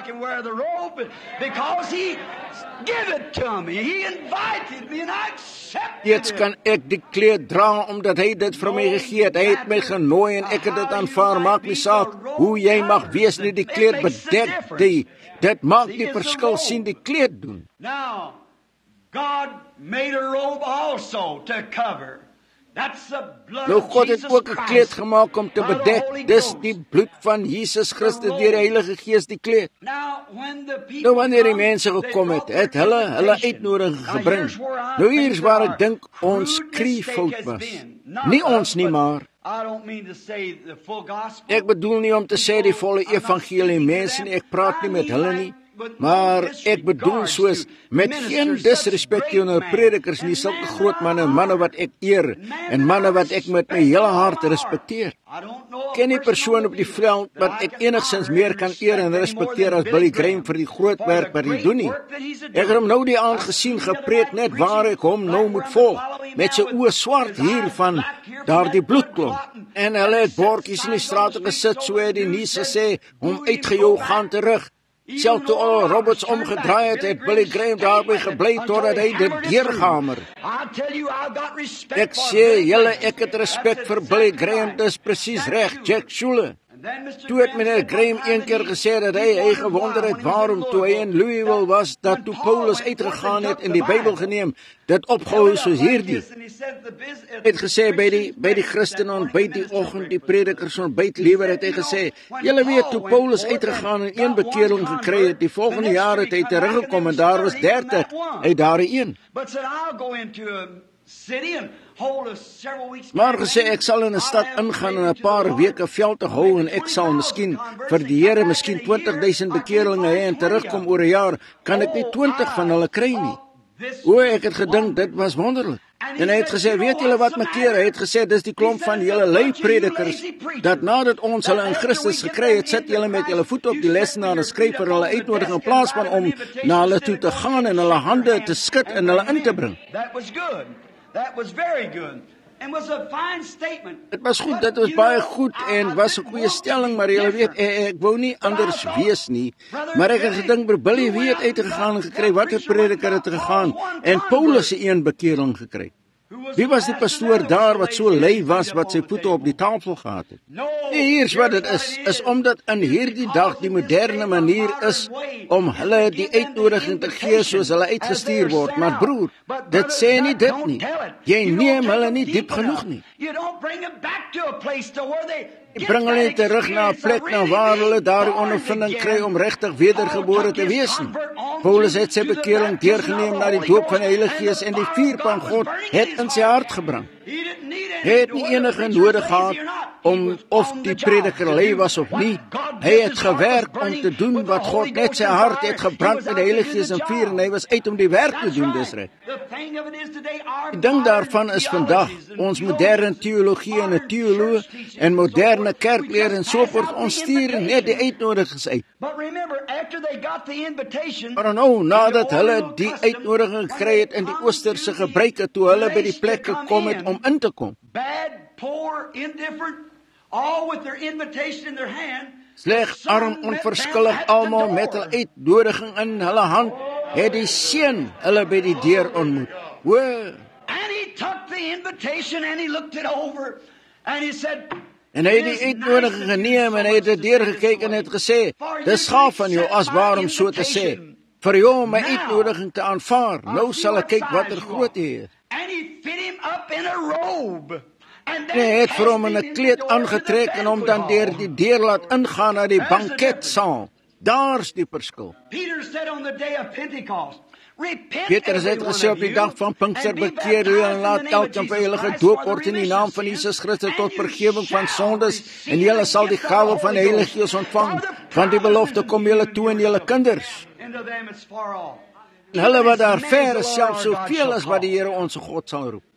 Jetzt kan ek die kleed dra omdat hy dit vir my gegee het. Hy het my genooi en ek het dit aanvaar. Maak nie saak hoe jy mag wees nie, die kleed bedek die. Dit maak die verskil, sien die kleed doen. Now, God made a robe also to cover. That's the blood Nou of God het Jesus ook 'n kleed Christ. gemaak om te bedek. Dis die bloed van Jesus Christus deur die Heilige Gees die kleed. Now, when the people Nou wanneer die come, mense they gekom het, brought het their hulle hulle invitation. uitnodiging Now, gebring. here's where I Nou think hier is waar that ek dink our ons crude kriefout mistake was. has been. Not Nie us, ons nie, but maar I don't mean to say the full gospel. ek bedoel nie om te sê die volle evangelie mense nie, ek praat nie met hulle nie. Maar ek bedoel soos, met geen disrespek teenoor predikers nie, sulke groot manne, manne wat ek eer, en manne wat ek met my hele hart respekteer. Ken die persoon op die veld wat ek enigszins meer kan eer en respekteer as Billy Graham vir die groot werk wat hy doen nie. Ek het hom nou die aand gesien gepreek net waar ek hom nou moet volg, met sy oë swart hier van daar die bloedklomp. En hulle het bordjies in die strate gesit, so het die nuus gesê, hom uitgejou gaan terug. Self toe al Roberts omgedraai het, het Billy Graham daarby gebly totdat hy dit deurgehamer. Ek sê julle, ek het respek vir Billy Graham, dis presies reg, Jack Schuller. Toe het meneer Graham een keer gesê dat hy, hy gewonder het waarom toe hy in Louisville was, dat toe Paulus uitgegaan het en die Bybel geneem, dit opgehou soos hierdie. Hy het gesê by die, by die Christen ontbyt die oggend, die predikers ontbyt liewer, het hy gesê, julle weet toe Paulus uitgegaan en een bekering gekry het, die volgende jaar het hy teruggekom en daar was dertig, hy daar een. Maar gesê, ek sal in 'n stad ingaan en 'n paar weke veld te hou en ek sal miskien vir die Here miskien twintig duisend bekeerlinge hê en terugkom oor 'n jaar, kan ek nie twintig van hulle kry nie. O, ek het gedink, dit was wonderlik. En hy het gesê, weet julle wat makeer? Hy het gesê, dis die klomp van julle lui predikers, dat nadat ons hulle in Christus gekry het, sit julle met julle voet op die lesenaar en skryf vir hulle uitnodiging in plaas van om na hulle toe te gaan en hulle hande te skud en hulle in te bring. That was very good and was a fine statement. Dit was goed, dit was baie goed en was 'n goeie stelling, maar jy weet, ek, ek wou nie anders wees nie, maar ek het gedink, broer Billy, wie het uitgegaan en gekry, wat het prediker het gegaan, en Paulus het een bekering gekry. Wie was die pastoor daar wat so lui was, wat sy voete op die tafel gehad het? Nee, hier is wat het is, is omdat in hierdie dag die moderne manier is, om hulle die uitnodiging te gee soos hulle uitgestuur word, maar broer, dit sê nie dit nie, jy neem hulle nie diep genoeg nie. Jy bring hulle nie terug na 'n plek na waar hulle daardie ondervinding kry om regtig wedergebore te wees nie. Paulus het sy bekering deurgeneem na die doop van die Heilige Gees en die vuur van God het in sy hart gebring. Hy het nie enige nodig gehad om of die prediker lui was of nie. Hy het gewerk om te doen wat God net sy hart het gebrand met die Heilige Gees en vuur en hy was uit om die werk te doen, dis reg. Die ding daarvan is vandag, ons moderne teologie en 'n teoloog en moderne kerkleer en so voort, ons stuur net die uitnodigings uit. Maar nou, nadat hulle die uitnodiging gekry het in die oosterse gebruike, toe hulle by die plek gekom het om in te kom, sleg, arm, onverskillig, almal met hulle uitnodiging in hulle hand, het die seun hulle by die deur ontmoet. O, en hy het die uitnodiging geneem en hy het dit deurgekyk en het gesê, dis gaaf van jou as waarom so te sê, vir jou om my uitnodiging te aanvaar, nou sal ek kyk wat er groot hy is. En hy het vir hom in 'n kleed aangetrek en hom dan deur die deur laat ingaan na die banketsaal. Daar's die verskil. Petrus het gesê op die dag van Pinkster, bekeer u en laat elkeen van julle gedoop word in die naam van Jesus Christus tot vergifnis van sondes, en julle sal die gawe van die Heilige Gees ontvang, want die belofte kom julle toe en julle kinders. En hulle wat daar ver is, selfs soveel as wat die Here ons God sal roep.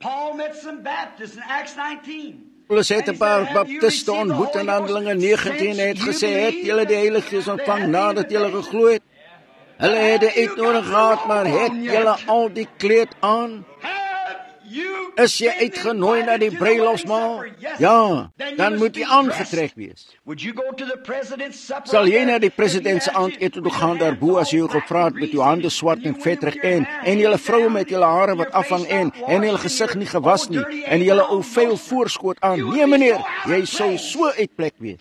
Paulus het 'n paar baptiste ontmoet in Handelinge negentien en het gesê, het julle die Heilige Gees ontvang nadat julle geglo het? Hulle het die uitnodiging gehad, maar het julle al die kleed aan? Is jy uitgenooi na die bruilofsmaal? Ja, dan moet jy aangetrek wees. Sal jy na die president se aandete toe gaan daarbo as jy jou gevra het met jou hande swart en vetrig en en julle vroue met julle hare wat afhang en en julle gesig nie gewas nie en julle ou vuil voorskoot aan? Nee meneer, jy sou so uitplek wees.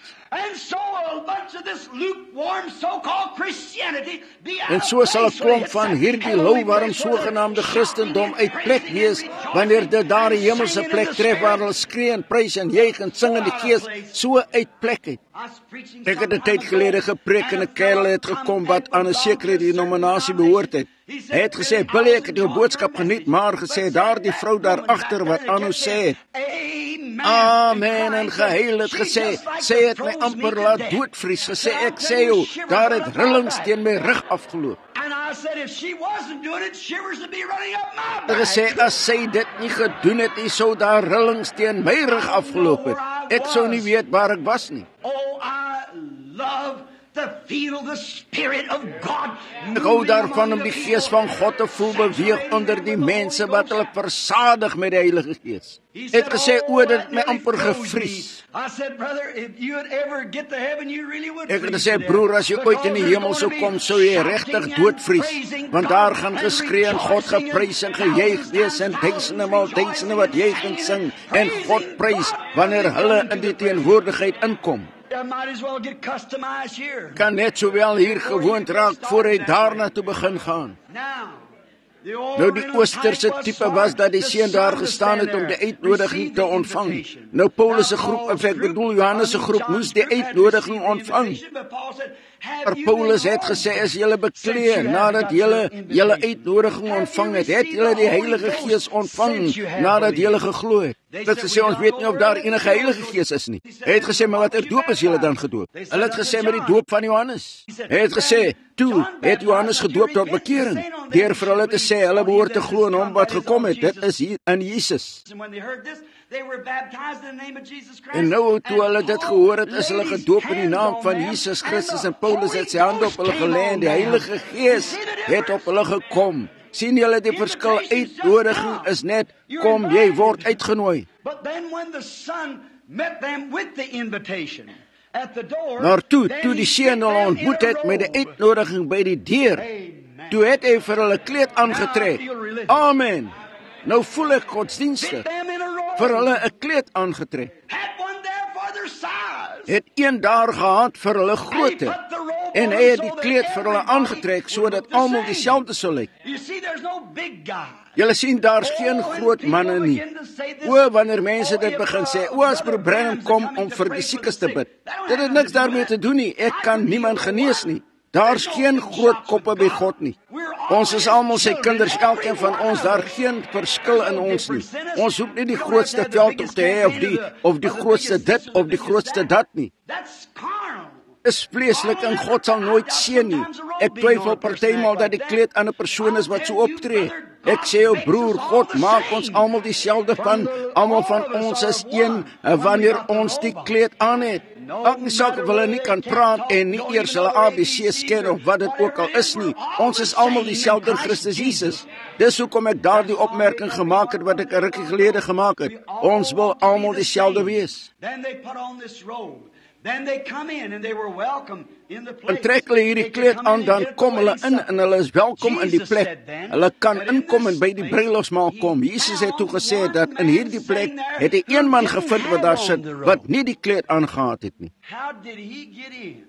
En so sal 'n klomp van hierdie louwarm sogenaamde Christendom uitplek wees wanneer dit daar 'n hemelse plek tref waar hulle skree en prys en juig en sing in die Gees, so uitplek het. Ek het 'n tyd gelede gepreek en 'n kerel het gekom wat aan 'n sekere denominasie behoort het. Hy het gesê, "Billy, ek het jou boodskap geniet, maar gesê daar die vrou daar agter wat aan ons sê." Amen, en geheel het gesê, "Sê het my amper laat doodvries, gesê ek sê jou, daar het rillings teen my rug afgeloop." Hy gesê, "As sy dit nie gedoen het, nie sou daar rillings teen my rug afgeloop het. Ek sou nie weet waar ek was nie." Ek hou daarvan om die Gees van God te voel beweeg onder die mense wat hulle versadig met die Heilige Gees. Hy het gesê, "O, dit het my amper gevries." Ek het gesê, "Broer, as jy ooit in die hemel sou kom, sou jy regtig doodvries, want daar gaan geskree en God geprys en gejuig wees en duisende maal duisende wat juig en sing en God prys wanneer hulle in die teenwoordigheid inkom." Kan net sowel hier gewoond raak voor hy daarna toe begin gaan. Nou die oosterse tipe was dat die seun daar gestaan het om die uitnodiging te ontvang. Nou Paulus se groep, of ek bedoel Johannes se groep, moes die uitnodiging ontvang. Maar Paulus het gesê, "As julle beklee nadat julle julle uitnodiging ontvang het, het julle die Heilige Gees ontvang nadat julle geglo het." Dit het gesê, ons weet nie of daar enige Heilige Gees is nie. Hy het gesê, "Maar watter doop is julle dan gedoop?" Hulle het gesê, "Met die doop van Johannes." Hy het gesê, "Toe het Johannes gedoop tot bekering, deur vir hulle te sê hulle behoort te glo in hom wat gekom het, dit is hier in Jesus." En nou toe hulle dit gehoor het, is hulle gedoop in die naam van Jesus Christus, en Paulus het sy hande op hulle gelê en die Heilige Gees het op hulle gekom. Sien julle die verskil? Uitnodiging is net, kom, jy word uitgenooi. Maar toe, toe die seun hulle ontmoet het met die uitnodiging by die deur, toe het hy vir hulle kleed aangetrek. Amen. Nou voel ek godsdienstig. Vir hulle 'n kleed aangetrek. Het een daar gehad vir hulle grootte. En hy het die kleed vir hulle aangetrek sodat almal dieselfde sou lyk. Julle sien, daar's geen groot manne nie. O, wanneer mense dit begin sê, o, as Broer Branham kom om vir die siekes te bid. Dit het niks daarmee te doen nie. Ek kan niemand genees nie. Daar's geen groot koppe by God nie. Ons is almal sy kinders, elkeen van ons, daar geen verskil in ons nie. Ons hoef nie die grootste veldtog te hê of die of die grootste dit of die grootste dat nie. Is vleeslik en God sal nooit seën nie. Ek twyfel partymal dat die kleed aan 'n persoon is wat so optree. Ek sê jou broer, God maak ons almal dieselfde van, almal van ons is een wanneer ons die kleed aan het. Ook nie saak of hulle nie kan praat en nie eers hulle A B C ken of wat dit ook al is nie. Ons is almal dieselfde in Christus Jesus. Dis hoekom ek daardie opmerking gemaak het wat ek 'n rukkie gelede gemaak het. Ons wil almal dieselfde wees. Then they come in and they were welcome in the place. En trek hulle hierdie kleed aan, dan kom hulle in en hulle is welkom in die plek. Hulle kan inkom en by die bruilofsmaal kom. Jesus het toe gesê dat in hierdie plek het hy een man gevind wat daar sit wat nie die kleed aangehad het nie. How did he get in?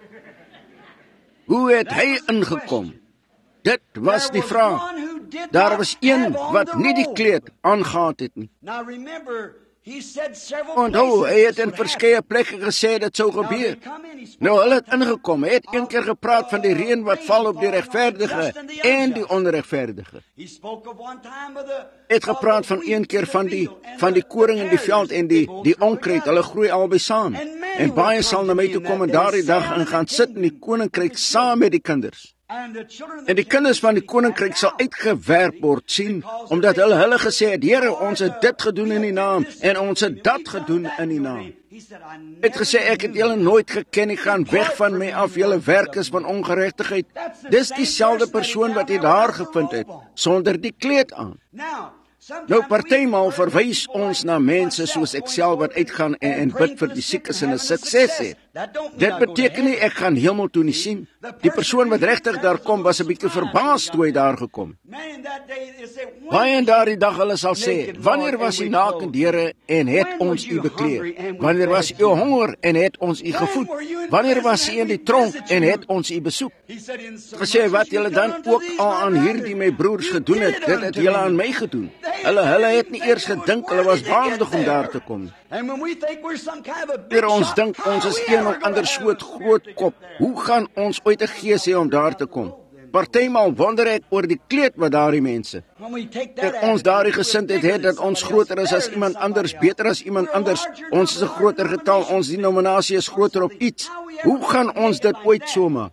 Hoe het hy ingekom? Dit was die vraag. Daar was een wat nie die kleed aangehad het nie. Now remember, Onthou, hy het in verskeie plekke gesê dit sou gebeur. Nou, hulle het ingekom, hy het een keer gepraat van die reën wat val op die regverdige en die onregverdige. Hy het gepraat van een keer van die, van die koring in die veld en die, die onkruid, hulle groei albei saam. En baie sal na my toe kom en daardie dag en gaan sit in die koninkryk saam met die kinders. En die kinders van die koninkryk sal uitgewerp word, sien, omdat hulle hulle gesê het, Here, ons het dit gedoen in die naam, en ons het dat gedoen in die naam. Hy het gesê, ek het julle nooit geken, ek gaan weg van my af, julle werkers van ongeregtigheid. Dis dieselfde persoon wat hy daar gevind het, sonder die kleed aan. Nou, partymal verwys ons na mense soos ek self wat uitgaan en, en bid vir die siekes en 'n sukses het. Dit beteken nie ek gaan hemel toe nie, sien. Die persoon wat regtig daar kom was 'n bietjie verbaas toe hy daar gekom. Baie in daardie dag hulle sal sê, wanneer was u naken, Here, en het ons u bekleed? Wanneer was u honger en het ons u gevoed? Wanneer was u in die tronk en het ons u besoek? Gesê wat julle dan ook al aan hierdie my broers gedoen het, dit het julle aan my gedoen. Hulle hulle het nie eers gedink hulle was waardig om daar te kom. Hier ons dink ons is een of ander soort groot kop. Hoe gaan ons ooit 'n gees hê om daar te kom? Partymal wonder ek oor die kleed wat daardie mense. Dat ons daardie gesindheid het dat ons groter is as iemand anders, beter as iemand anders. Ons is 'n groter getal, ons denominasie is groter op iets. Hoe gaan ons dit ooit so maak?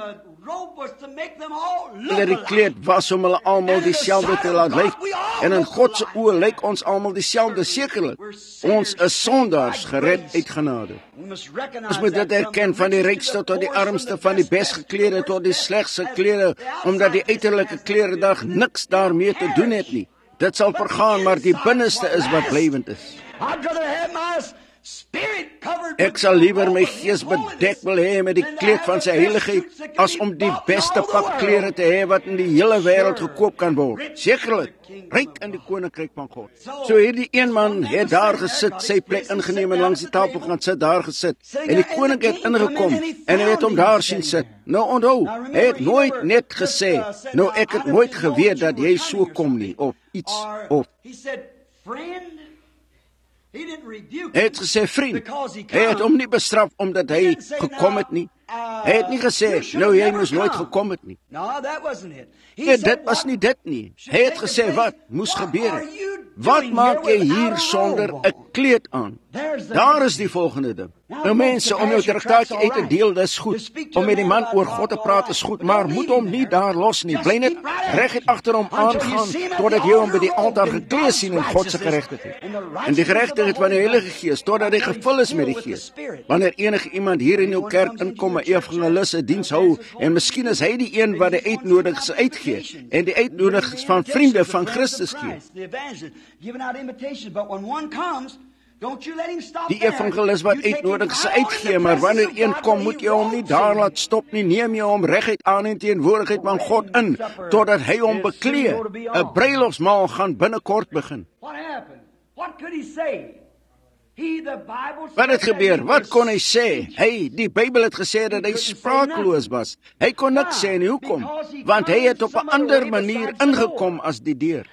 Hulle die kleed was om hulle almal dieselfde te laat lyk. En in God se oë lyk ons almal dieselfde, sekerlik. Ons is sondaars, gered uit genade. Ons moet dit erken, van die rykste tot die armste, van die besgeklede tot die slegste klere, omdat die uiterlike kleredag niks daarmee te doen het nie. Dit sal vergaan, maar die binneste is wat blywend is. Ek sal liewer my gees bedek wil hê met die kleed van sy heiligheid, as om die beste pak klere te hê wat in die hele wêreld gekoop kan word. Sekerlik, ryk in die koninkryk van God. So hierdie een man het daar gesit, sy plek ingeneem en langs die tafel gaan sit, daar gesit. En die koning het ingekom en hy het hom daar sien sit. Nou onthou, hy het nooit net gesê, nou ek het nooit geweet dat jy so kom nie, of iets, of... Hy het gesê, vriend, hy het hom nie bestraf omdat hy gekom het nie. Hy het nie gesê, nou jy moes nooit gekom het nie. Nee, dit was nie dit nie. Hy het gesê, wat moes gebeur het? Wat maak jy hier sonder 'n kleed aan? Daar is die volgende ding. Nou mense, om jou traktaatjie uit te deel, dis goed. Om met die man oor God te praat is goed, maar moet hom nie daar los nie. Bly net reguit agter hom aangaan, totdat jy hom by die altaar geklee sien in God se geregtigheid. En die geregtigheid van die Heilige Gees, totdat hy gevul is met die Gees. Wanneer enige iemand hier in jou kerk inkom, 'n evangelis 'n diens hou, en miskien is hy die een wat die uitnodigings uitgee, en die uitnodigings van vriende van Christus gee. Die evangelis wat uitnodigings uitgee, maar wanneer een kom, moet jy hom nie daar laat stop nie, neem jy hom reguit aan in teenwoordigheid van God in, totdat hy hom beklee. 'n Bruilofsmaal gaan binnekort begin. Wat het gebeur? Wat kon hy sê? Hy, die Bybel het gesê dat hy spraakloos was. Hy kon niks sê nie, hoekom? Want hy het op 'n ander manier ingekom as die deur.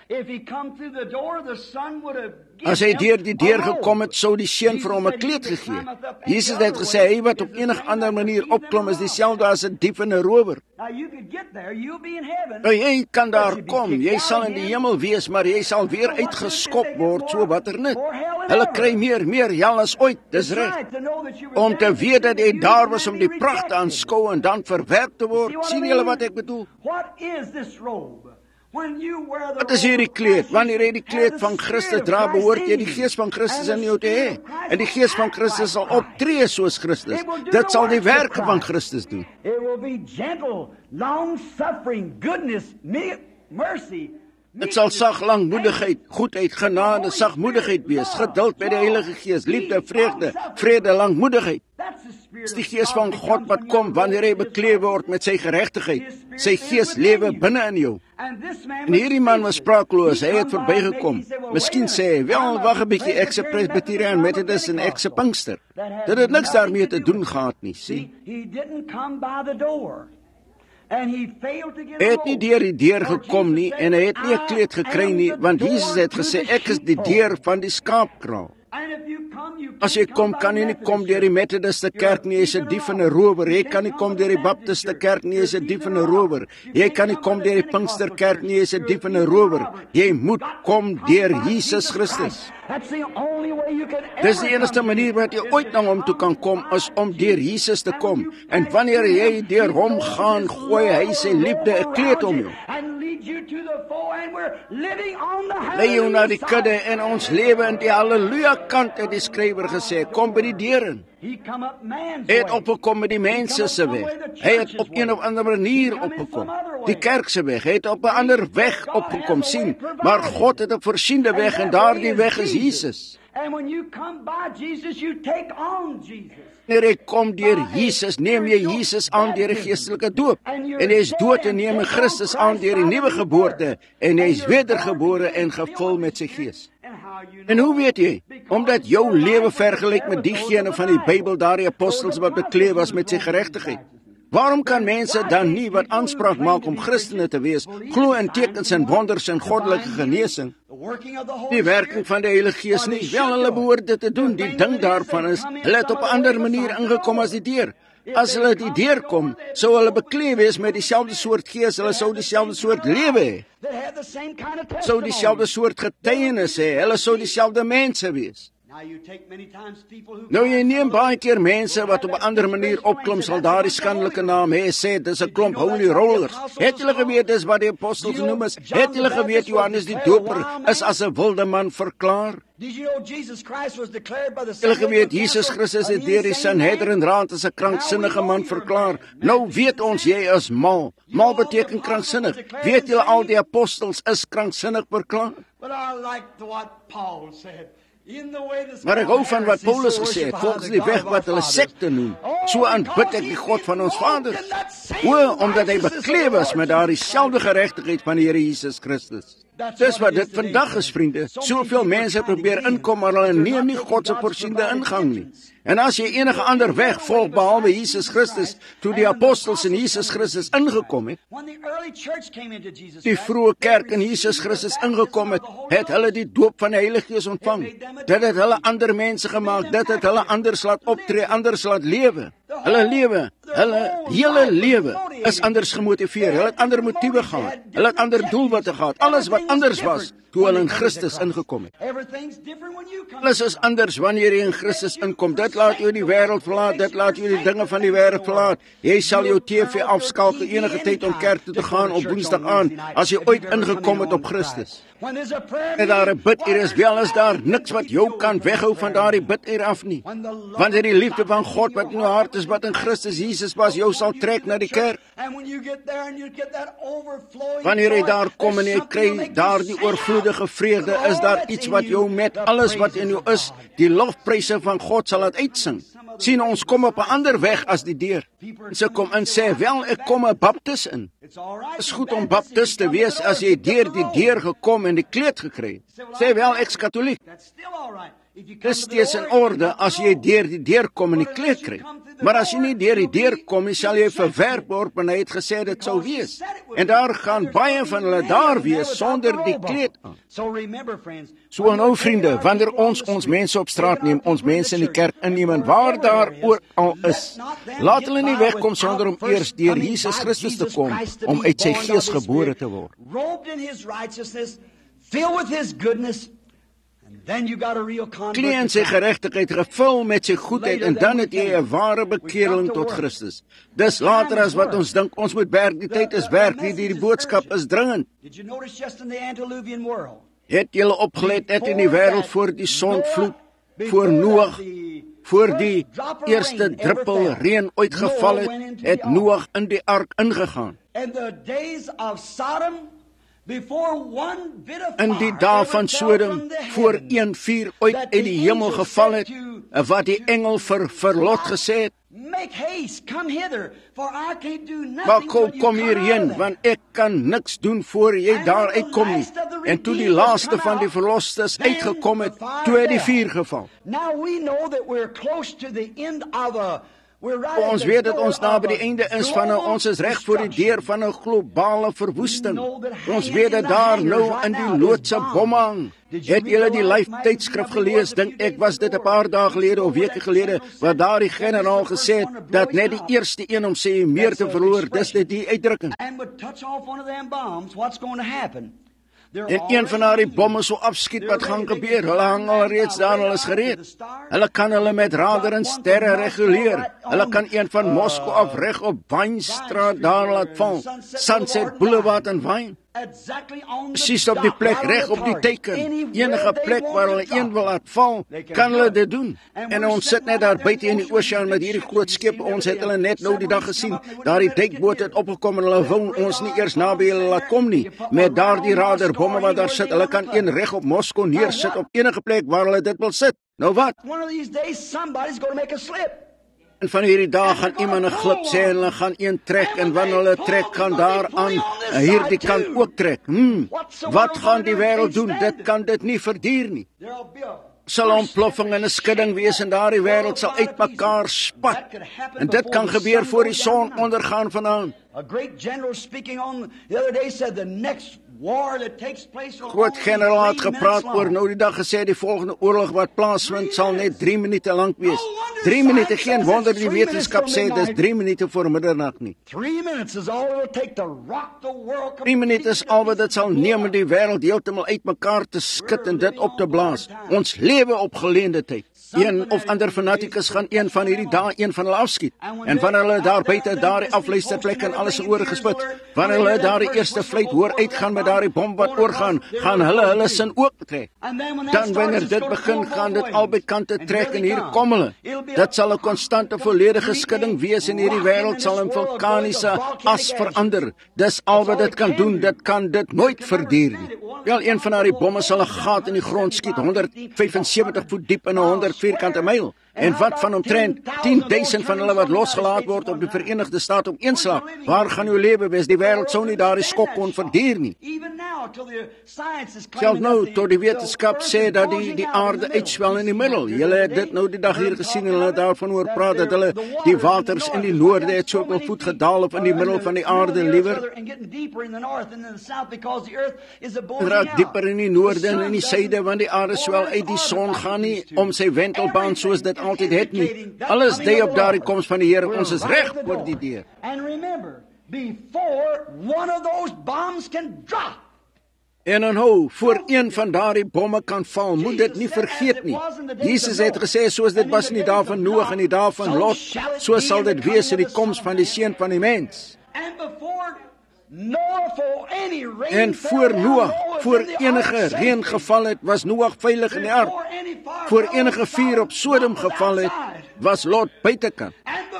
As hy deur die deur gekom het, sou die seun vir hom 'n kleed gegee. Jesus het gesê, hy wat op enige ander manier opklim is dieselfde as 'n dief en 'n rower. Nou jy kan daar kom, jy sal in die hemel wees, maar jy sal weer uitgeskop word, so wat er nut. Hulle kry meer, meer hel as ooit, dis reg. Om te weet dat jy daar was om die pragt te aanskou en dan verwerp te word, sien julle wat ek bedoel? Wat is hierdie kleed? Wanneer jy die kleed van Christus dra, behoort jy die gees van Christus in jou te hê. En die gees van Christus sal optree soos Christus. Dit sal die werke van Christus doen. Dit sal sag, langmoedigheid, goedheid, genade, sagmoedigheid wees, geduld by die Heilige Gees, liefde, vreugde, vrede, langmoedigheid. Dit is die Gees van God wat kom wanneer hy bekleed word met sy geregtigheid. Sy Gees lewe binne in jou. En hierdie man was spraakloos, hy het verbygekom. Miskien sê hy, wel, wag 'n bietjie, ek's 'n Presbyterian Methodist en ek's 'n Pinkster. Dit het niks daarmee te doen gehad nie, sien. Hy het nie deur die deur gekom nie, en hy het nie 'n kleed gekry nie, want Jesus het gesê, ek is die deur van die skaapkraal. As jy kom, kan jy nie kom deur die Methodiste kerk nie, jy's 'n dief en 'n rower. Jy kan nie kom deur die Baptiste kerk nie, jy's 'n dief en 'n rower. Jy kan nie kom deur die Pinksterkerk nie, jy's 'n dief en 'n rower. Jy moet kom deur Jesus Christus. Dis die enigste manier wat jy ooit na hom toe kan kom, is om deur Jesus te kom. En wanneer jy deur hom gaan, gooi hy sy liefde 'n kleed om jou. Lei jou na die kudde en ons lewe in die halleluja kant, het die skrywer gesê, kom by die deur in. Hy het opgekom met die mense se weg. Hy het op een of ander manier opgekom. Die kerk se weg, hy het op 'n ander weg opgekom, sien. Maar God het 'n voorsiende weg en daardie weg is Jesus. Wanneer jy kom deur Jesus, neem jy Jesus aan deur die geestelike doop. En jy is dood en neem Christus aan deur die nuwe geboorte. En jy is wedergebore en gevul met sy gees. En hoe weet jy? Omdat jou lewe vergelyk met diegene van die Bybel, daardie apostels wat bekleed was met sy geregtigheid. Waarom kan mense dan nie wat aanspraak maak om Christene te wees, glo in tekens en wonders en goddelike genesing? Die werking van die Heilige Gees nie. Wel, hulle behoort dit te doen. Die ding daarvan is, hulle het op 'n ander manier ingekom as die deur. As hulle die deur kom, sou hulle bekleed wees met dieselfde soort gees, hulle sou dieselfde soort lewe hê. Sou dieselfde soort getuienis hê, hulle sou dieselfde mense wees. Nou jy neem baie keer mense wat op 'n ander manier opklim, sal daardie skandelike naam hê, sê dis 'n klomp holy rollers. Het julle geweet dis wat die apostels genoem is? Het julle geweet Johannes die Doper is as 'n wilde man verklaar? Julle geweet Jesus Christus het deur die Sanhedrin raad as 'n kranksinnige man verklaar. Nou weet ons jy is mal. Mal beteken kranksinnig. Weet julle al die apostels is kranksinnig verklaar? Maar ek hou van wat Paulus gesê het, volgens die weg wat hulle sekte noem, so aanbid ek die God van ons Vader. O, omdat hy bekleed was met daardie selfde geregtigheid van die Here Jesus Christus. Dis wat dit vandag is, vriende. Soveel mense probeer inkom, maar hulle neem nie God se voorsiende ingang nie. En as jy enige ander weg volg behalwe Jesus Christus, toe die apostels in Jesus Christus ingekom het, die vroeë kerk in Jesus Christus ingekom het, het hulle die doop van die Heilige Gees ontvang. Dit het hulle ander mense gemaak, dit het hulle anders laat optree, anders laat lewe. Hulle lewe, hulle hele lewe is anders gemotiveer. Hulle het ander motiewe gehad. Hulle het ander doelwitte gehad. Alles wat anders was toe hulle in Christus ingekom het. Alles is anders wanneer jy in Christus inkom. Dit laat jou die wêreld verlaat, dit laat jou die dinge van die wêreld verlaat. Jy sal jou T V afskakel enige tyd om kerk toe te gaan op Woensdag aan, as jy ooit ingekom het op Christus. En daar 'n biduur is, wel is daar niks wat jou kan weghou van daardie biduur af nie. Wanneer die liefde van God wat in jou hart is, wat in Christus Jesus was, jou sal trek na die kerk. Wanneer jy daar kom en jy kry daardie oorvloedige vrede, is daar iets wat jou met alles wat in jou is, die lofpryse van God sal laat uitsing. Sien, ons kom op 'n ander weg as die deur. Sy kom in sê, wel, ek kom 'n baptis in. Het is goed om baptis te wees as jy deur die deur gekom en die kleed gekry. Sê wel, ek's katoliek. Dis steeds in orde as jy deur die deur kom en die kleed kry. Maar as jy nie deur die deur kom, sal jy verwerp word, en hy het gesê dit sou wees. En daar gaan baie van hulle daar wees sonder die kleed aan. So nou vriende, wanneer ons ons mense op straat neem, ons mense in die kerk inneem, en waar daar ook al is, laat hulle nie wegkom sonder om eers deur Jesus Christus te kom, om uit sy gees gebore te word. Kleed in sy geregtigheid, gevul met sy goedheid, en dan het jy 'n ware bekeerling tot Christus. Dis later as wat ons dink, ons moet werk, die tyd is werk, die, die boodskap is dringend. Het julle opgelet, net in die wêreld voor die sondvloed, voor Noag, voor die eerste druppel reën uitgeval het, het Noag in die ark ingegaan. In die dae van Sodom, voor een vuur uit uit die hemel geval het, wat die engel vir, vir Lot gesê het, maar kom, kom hierheen, want ek kan niks doen voor jy daar uitkom nie. En toe die laaste van die verlostes uitgekom het, toe het die vuur geval. Ons weet dat ons na by die einde is van, ons is reg voor die deur van 'n globale verwoesting. Ons weet dat daar nou in die loodse bomme hang, Het julle die Life tydskrif gelees? Dink ek was dit 'n paar dae gelede of weke gelede wat daardie generaal gesê het dat net die eerste een om sy meer te verloor, dis dit die uitdrukking. En een van daardie bomme sou afskiet, wat gaan gebeur? Hulle hang al reeds daar, hulle is gereed. Hulle kan hulle met radar en sterre reguleer. Hulle kan een van Moskou af reg op Wynstraat daar laat val. Sunset Boulevard en Wyn. Presies op die plek, reg op die teken. Enige plek waar hulle een wil laat val, kan hulle dit doen. En ons sit net daar buite in die oseaan met hierdie groot skepe. Ons het hulle net nou die dag gesien. Daardie duikboot het opgekom en hulle wou ons nie eers naby hulle laat kom nie. Met daardie radarbomme wat daar sit, hulle kan een reg op Moskou neersit op enige plek waar hulle dit wil sit. Nou wat? En van hierdie dae gaan iemand 'n glip sê en hulle gaan een trek en wanneer hulle trek gaan daaraan hierdie kant ook trek. Hmm, wat gaan die wêreld doen? Dit kan dit nie verduur nie. Sal ontploffing en 'n skudding wees en daardie wêreld sal uitmekaar spat. En dit kan gebeur voor die son ondergaan vanaand. A great general speaking on the other day said the next war that takes place will Groot generaal het gepraat oor nou die dag gesê die volgende oorlog wat plaasvind sal net drie minute lank wees. drie minute, geen wonder die wetenskap sê dis drie minute voor middernag nie. Three minutes is all it'll take to rock the world. drie minute is al wat dit sal neem om die wêreld heeltemal uitmekaar te skud en dit op te blaas. Ons lewe op geleende tyd. Een of ander fanatikus gaan een van hierdie dae een van hulle afskiet. En wanneer hulle daar buite daardie afluisterplek en alles oor gespit, wanneer hulle daardie eerste fluit hoor uitgaan met daardie bom wat oorgaan, gaan hulle hulle sin ook trek. Dan wanneer dit begin, gaan dit albei kante trek en hier kom hulle. Dit sal 'n konstante volledige skudding wees en hierdie wêreld sal in vulkaniese as verander. Dis al wat dit kan doen, dit kan dit nooit verduur nie. Wel, een van daardie bomme sal 'n gat in die grond skiet, honderd vyfensewentig voet diep en honderd vierkante myl. En wat van omtrent tien duisend van hulle wat losgelaat word op die Verenigde State om een slag? Waar gaan uw lewe wees? Die wêreld sou nie daardie skok kon verduur nie. Selfs nou, tot die wetenskap sê dat die, die aarde uitswel in die middel. Julle het dit nou die dag hier gesien en hulle daarvan oor praat, dat hulle die waters in die noorde het soveel voet gedaal of in die middel van die aarde liewer. Raak dieper in die noorde en in die suide, want die aarde swel uit, die son gaan nie om sy wentelbaan soos dit altyd het nie. Alles dui op daardie koms van die Here. Ons is reg voor die deur. En onthou, voor een van daardie bomme kan val, moet dit nie vergeet nie. Jesus het gesê, soos dit was in die dae van Noag en die dae van Lot, so sal dit wees in die koms van die Seun van die Mens. En voor Noag, voor enige reën geval het, was Noag veilig in die ark. Voor enige vuur op Sodom geval het, was Lot buitekant.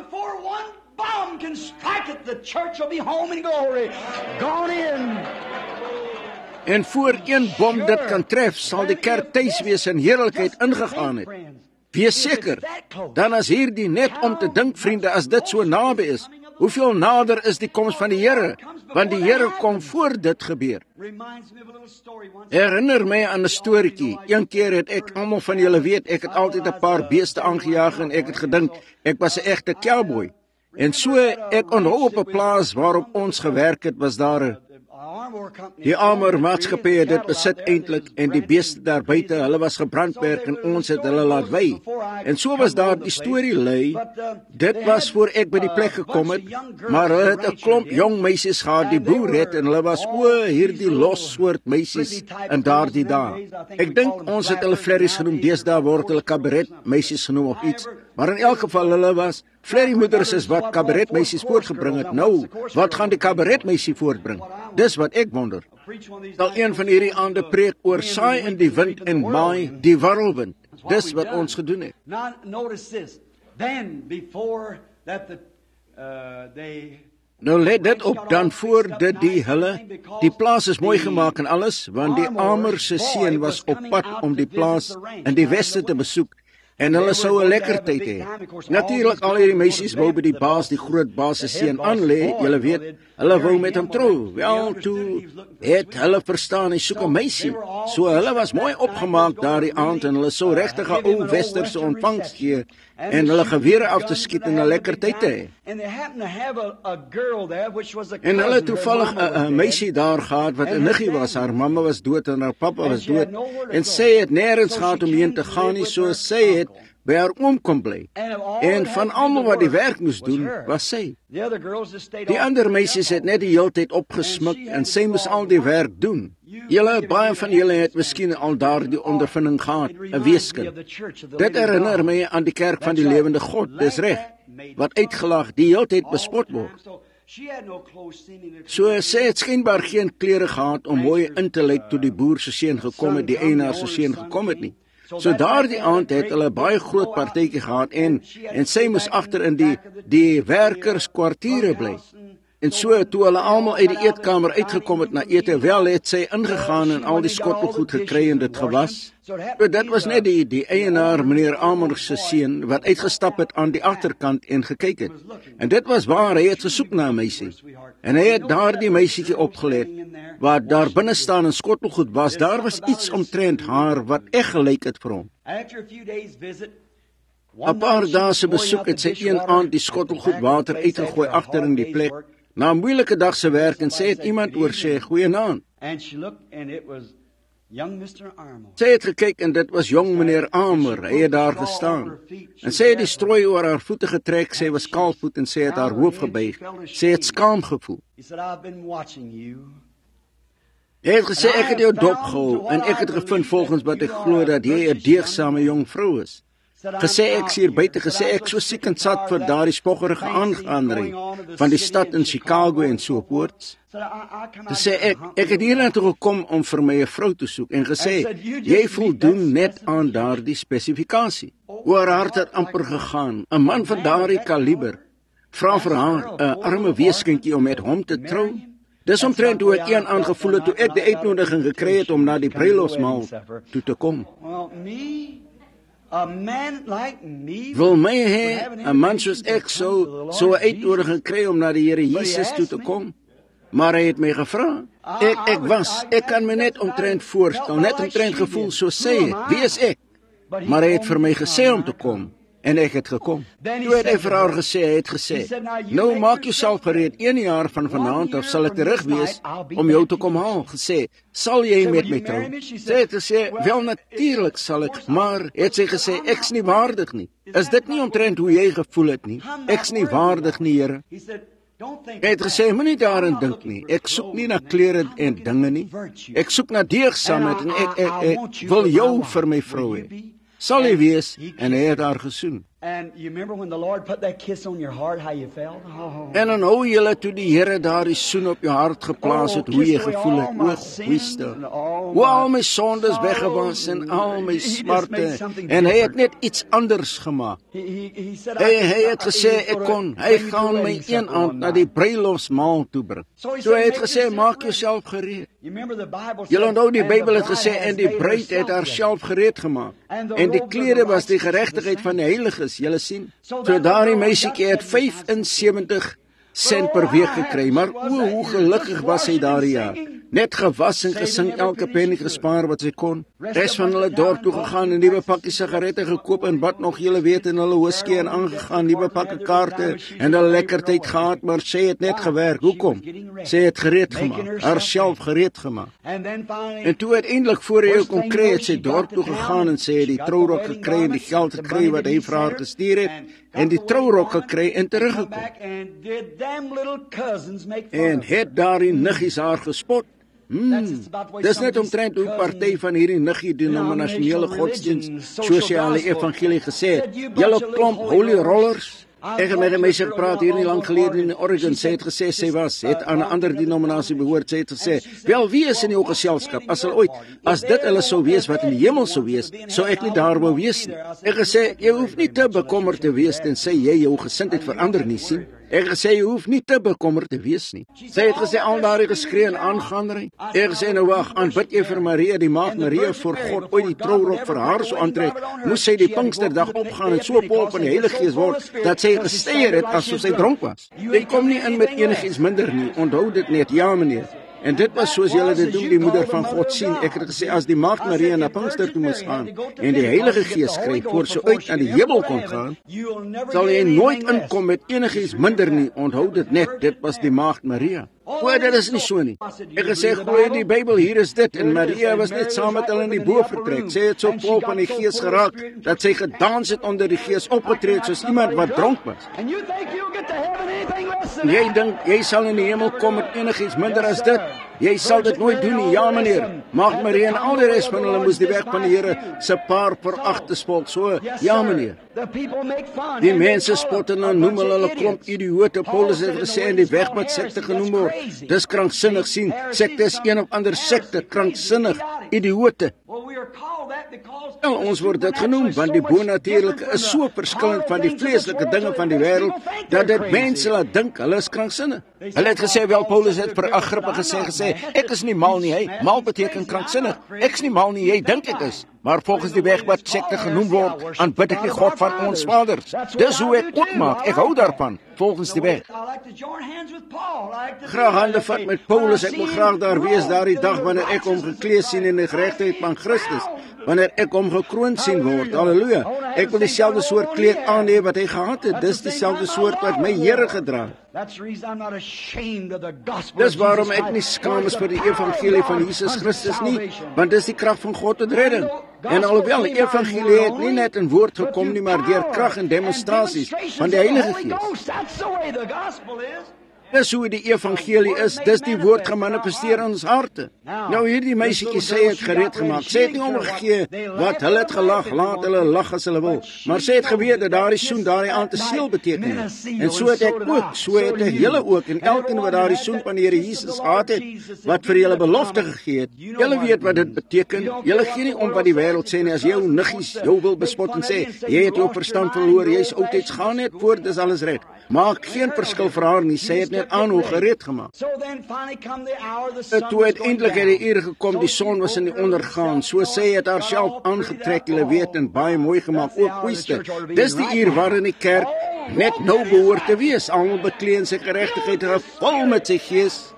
En voor een bom dit kan tref, sal die kerk tuis wees in heerlikheid ingegaan het. Wees seker, dan as hierdie net om te dink, vriende, as dit so naby is, hoeveel nader is die koms van die Here? Want die Here kom voor dit gebeur. Herinner my aan 'n storieetjie. Een keer het ek, almal van julle weet, ek het altyd 'n paar beeste aangejaag en ek het gedink, ek was 'n egte cowboy. En so, ek onthou op 'n plaas waarop ons gewerk het, was daar 'n Die armer maatskappy het dit besit eintlik en die beeste daar buite, hulle was gebrandmerk en ons het hulle laat wy. En so was daar die storie lei, dit was voor ek by die plek gekom het, maar hulle het 'n klomp jong meisies gehad, die boer het, en hulle was o, hierdie los soort meisies in daardie dae. Ek dink ons het hulle flerries genoem, deesdae word hulle kabaret meisies genoem of iets, maar in elk geval hulle was flerriemoeders is wat kabaretmeisies voortgebring het. Nou, wat gaan die kabaretmeisie voortbring? Dis wat ek wonder. Sal een van hierdie aande preek oor saai in die wind en maai die warrelwind. Dis wat ons gedoen het. Nou let dit op, dan voor dit die hulle, die plaas is mooi gemaak en alles, want die Amer se seun was op pad om die plaas in die weste te besoek. En hulle sou 'n lekker tyd hê. Natuurlik al hierdie meisies wou by die baas, die groot baas se seun aanlê. Julle weet, hulle wou met hom trou. Wel, toe het hulle verstaan, hy soek 'n meisie. So hulle was mooi opgemaak daardie aand en hulle sou regtig 'n ou westerse ontvangs gee en hulle gewere af te skiet en 'n lekker tyd te hê. En hulle het toevallig 'n meisie daar gehad wat 'n niggie was. Haar mamma was dood en haar pappa was dood en sy het nêrens gehad om heen te gaan nie, so sy het by haar oom kom bly. En van almal wat die werk moes doen, was sy. Die ander meisies het net die hele tyd opgesmik en sy moes al die werk doen. Julle, baie van julle het miskien al daardie ondervinding gehad, 'n weeskind. Dit herinner my aan die kerk van die lewende God, dis reg, wat uitgelag, die hele tyd bespot word. So sy het skynbaar geen klere gehad om mooi in te lyk toe die boer se seun gekom het, die eienaar se seun gekom het nie. So daardie aand het hulle baie groot partytjie gehad en en sy moes agter in die die werkerskwartiere bly. En so toe hulle almal uit die eetkamer uitgekom het na ete, wel het sy ingegaan en al die skottelgoed gekry en dit gewas. So dit was net die die eienaar meneer Amer se seun wat uitgestap het aan die agterkant en gekyk het. En dit was waar hy het gesoek na 'n meisie. En hy het daardie meisietjie opgelet wat daar binne staan en skottelgoed was. Daar was iets omtrent haar wat eg gelyk het vir hom. 'n Paar dae se besoek het sy een aand die skottelgoed water uitgegooi agter in die plek. Na 'n moeilike dag se werk en sê het iemand oor sê goeienaand. Sy het gekyk en dit was jong meneer Amer. Hy het daar gestaan. En sy het die strooi oor haar voete getrek. Sy was kaalvoet en sy het haar hoof gebuig. Sy het skaam gevoel. Hy het gesê ek het jou dopgehou en ek het gevind volgens wat ek glo dat jy 'n deegsame jong vrou is. Gesê ek hier buite gesê ek so siek en sat vir daardie spoggerige aangaandering van die stad in Chicago en so voort. Gesê ek ek het hier toe gekom om vir my 'n vrou te soek en gesê jy voldoen net aan daardie spesifikasie. Oor hart het amper gegaan. 'n Man van daardie kaliber vra vir haar 'n arme weeskindjie om met hom te trou. Dis omtrent hoe ek een aangevoel het toe ek die uitnodiging gekry het om na die bruilofsmaal toe te kom. A man like me, wil my hê 'n man soos ek sou so 'n uitnodiging kry om na die Here Jesus toe te kom. Maar hy het my gevra. Ek ek was, ek kan my net omtrent voorstel, net omtrent gevoel so sê, wie is ek? Maar hy het vir my gesê om te kom en ek het gekom. Toe het hy vir haar gesê, hy het gesê, nou maak jouself gereed, een jaar van vanaand af sal ek terug wees om jou te kom haal. Gesê, sal jy met my trou? Sy het gesê, wel natuurlik sal ek, maar het sy gesê, ek's nie waardig nie. Is dit nie omtrent hoe jy gevoel het nie? Ek's nie waardig nie, Here. Hy het gesê, moenie daarin dink nie. Ek soek nie na klere en dinge nie. Ek soek na deugsaamheid en ek, ek, ek, ek wil jou vir my vrou hê. Sal hy wees, en hy het haar gesoen. And you remember when the Lord put that kiss on your heart, how you felt? Oh. En dan hou julle toe die Here daardie soen op jou hart geplaas het, hoe jy gevoel het, o Christus. Hoe al my sondes weggewas en al my smarte, en hy het net iets anders gemaak. Hy, hy het gesê, ek kon, hy gaan my een aand na die bruilofsmaal toe bring. So hy het gesê, maak jouself gereed. Julle onthou die Bybel het gesê, en die bruid het haarself gereed gemaak. En die klere was die geregtigheid van die heiliges. Julle sien, so daardie meisietjie het vyf en sewentig sent per week gekry, maar o, hoe gelukkig was sy daardie jaar. Net gewas en gesing, elke penny gespaar wat sy kon. Res van hulle dorp toe gegaan en nuwe pakkies sigarette gekoop en wat nog julle weet en hulle whisky en aangegaan, nuwe pakke kaarte en 'n lekker tyd gehad, maar sy het net gewerk. Hoekom? Sy het gereed gemaak, haarself gereed gemaak. En toe uiteindelik voor hy kon kry, het sy dorp toe gegaan en sy het die trourok gekry en die geld gekry wat hy vir haar gestuur het en die trourok gekry en teruggekom. En het daardie niggies haar gespot. Hmm, dis net omtrent hoe party van hierdie niggie denominasionele godsdienst sosiale evangelie gesê het. Julle klomp holy rollers. Ek het met 'n meisie gepraat hier nie lank gelede in Oregon. Sy het gesê sy was, het aan 'n ander denominasie behoort. Sy het gesê, wel, wie is in jou geselskap? As hulle ooit, as dit hulle sou wees wat in die hemel sou wees, sou ek nie daar wou wees nie. Ek gesê, jy hoef nie te bekommerd te wees tensy jy jou gesindheid verander nie, sien. Ek gesê, jy hoef nie te bekommerd te wees nie. Sy het gesê, al daardie geskree en aangaandering. Ek gesê, nou wag, aanbid jy vir Maria, die maagd Maria, voor God ooit die trourok vir haar so aantrek, moes sy die Pinksterdag opgaan en so vol van die Heilige Gees word, dat sy gesteier het asof sy dronk was. Jy kom nie in met enigiets minder nie, onthou dit net, ja meneer. En dit was soos julle dit doen, die moeder van God sien. Ek het gesê, as die maagd Maria na Pinkster toe moes gaan, en die Heilige Gees kry, voor sy uit na die hemel kon gaan, sal jy nooit inkom met enigiets minder nie, onthou dit net, dit was die maagd Maria. O, dit is nie so nie. Ek het gesê, gooi in die Bybel, hier is dit, en Maria was net saam met hulle in die bovertrek. Sy het so vol van die Gees geraak, dat sy gedans het onder die Gees, opgetreed soos iemand wat dronk was. En jy dink, jy sal in die hemel kom met enigiets minder as dit. Jy sal dit nooit doen nie, ja meneer. Maagd Maria en al die res van hulle moes die weg van die Here se paar veragtes volk, so, ja meneer. Die mense spot en dan noem hulle hulle klomp idiote. Paulus het gesê in die weg wat sekte genoem word. Dis kranksinnig sien, sekte is een of ander sekte, kranksinnig, idiote. Nou, ons word dit genoem, want die bonatuurlike is so verskillend van die vleeslike dinge van die wêreld, dat dit mense laat dink, hulle is kranksinnig. Hulle het gesê, wel, Paulus het vir Agrippa gesê, gesê, ek is nie mal nie, hy, mal beteken kranksinnig, ek is nie mal nie, jy dink ek is, maar volgens die weg wat sekte genoem word, aanbid ek die God van ons vaders. Dis hoe ek ook maak, ek hou daarvan, volgens die weg. Graag hande vat met Paulus, ek wil graag daar wees, daar die dag, wanneer ek hom gekleed sien in die geregtigheid van Christus, wanneer ek hom gekroond sien word, halleluja, ek wil dieselfde soort kleed aan hê wat hy gehad het, dis dieselfde soort wat my Here gedra het. Dis waarom ek nie skaam is vir die evangelie van Jesus Christus nie, want dis die krag van God tot redding. En alhoewel die evangelie het nie net in woord gekom nie, maar deur krag en demonstrasies van die Heilige Gees. Dis hoe die evangelie is, dis die woord gemanifesteer in ons harte. Nou hierdie meisietjie sê het gereed gemaak, sy het nie omgegee wat hulle het gelag, laat hulle lag as hulle wil, maar sy het geweet dat daardie soen daardie aand 'n seël beteken het. En so het ek ook, so het ek julle ook, en elkeen wat daardie soen van die Here Jesus gehad het, wat vir julle belofte gegee het, julle weet wat dit beteken, julle gee nie om wat die wêreld sê nie, as jou niggies jou wil bespot en sê, jy het jou verstand verloor, jy's oudtyds, gaan net voort, dis alles reg. Maak geen verskil vir haar nie, sy het net aan hoe gereed gemaak. Toe uiteindelik het die uur gekom, die son was in die ondergaan, so sy het haar self aangetrek, julle weet, en baie mooi gemaak, ook goeiste. Dis die uur waarin die kerk net nou behoort te wees, almal bekleed in sy geregtigheid, gevul met sy Gees,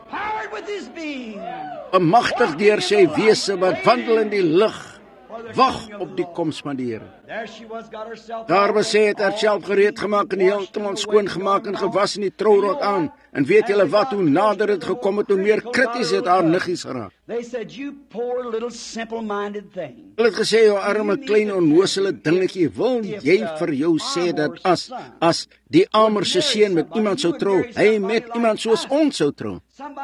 bemagtig deur sy wese wat wandel in die lig, wag op die koms van die Here. Daar was sy het haarself gereed gemaak en heeltemal skoon gemaak en gewas in die trourot aan. En weet julle wat, hoe nader het gekom het, hoe meer krities het haar niggies geraak. Hulle het gesê, jou arme klein onnozele dingetjie, wil jy vir jou sê dat as, as die Amer se seun met iemand sou trou, hy met iemand soos ons sou trou.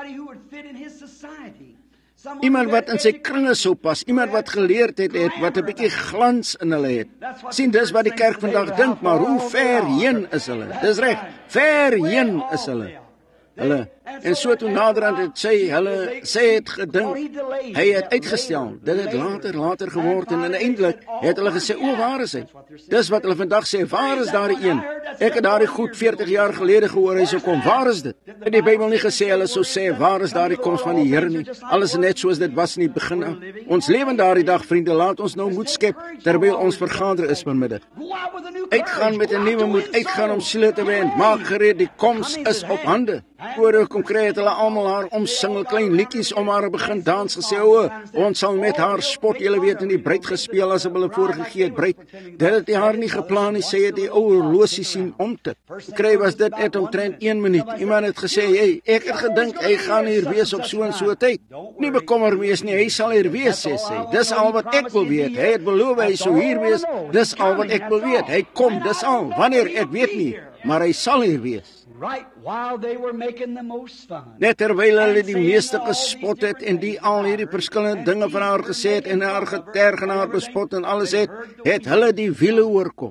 Iemand wat in sy kringe sou pas, iemand wat geleerd het, het wat 'n bietjie glans in hulle het. Sien, dis wat die kerk vandag dink, maar hoe ver heen is hulle? Dis reg, ver heen is hulle. Hulle, en so toe naderhand het sy, hulle, sy het gedink, hy het uitgestel, dit het later, later geword, en uiteindelik het hulle gesê, o, waar is hy? Dis wat hulle vandag sê, waar is daar die een? Ek het daar die goed veertig jaar gelede gehoor, hy sou kom, waar is dit? Het die Bybel nie gesê, hulle sou sê, waar is daar die koms van die Here nie? Alles net soos dit was in die begin af. Ons lewe daar die dag, vriende, laat ons nou moed skep, terwyl ons vergader is vanmiddag. Uitgaan met 'n nuwe moed, uitgaan om siele te wen, maak gereed, die koms is op hande. Oor konkreet het hulle almal haar omsingel, klein liedjies om haar begin dans, gesê, o, ons sal met haar spot, julle weet, in die bruid gespeel, as hulle voorgegee het, bruid. Dit het haar nie geplan nie, sy het die ou horlosie sien omtik. Kry was dit net omtrent een minuut. Iemand het gesê, hey, ek het gedink, hy gaan hier wees op so en so tyd. Nie bekommer wees nie, hy sal hier wees, sê sy. Dis al wat ek wil weet, hy het beloof, hy sou hier wees, dis al wat ek wil weet, hy kom, dis al, wanneer, ek weet nie, maar hy sal hier wees. Net terwyl hulle die meeste gespot het en die al hierdie verskillende dinge van haar gesê het en haar geterg en haar bespot en alles het, het hulle die wiele oorkom.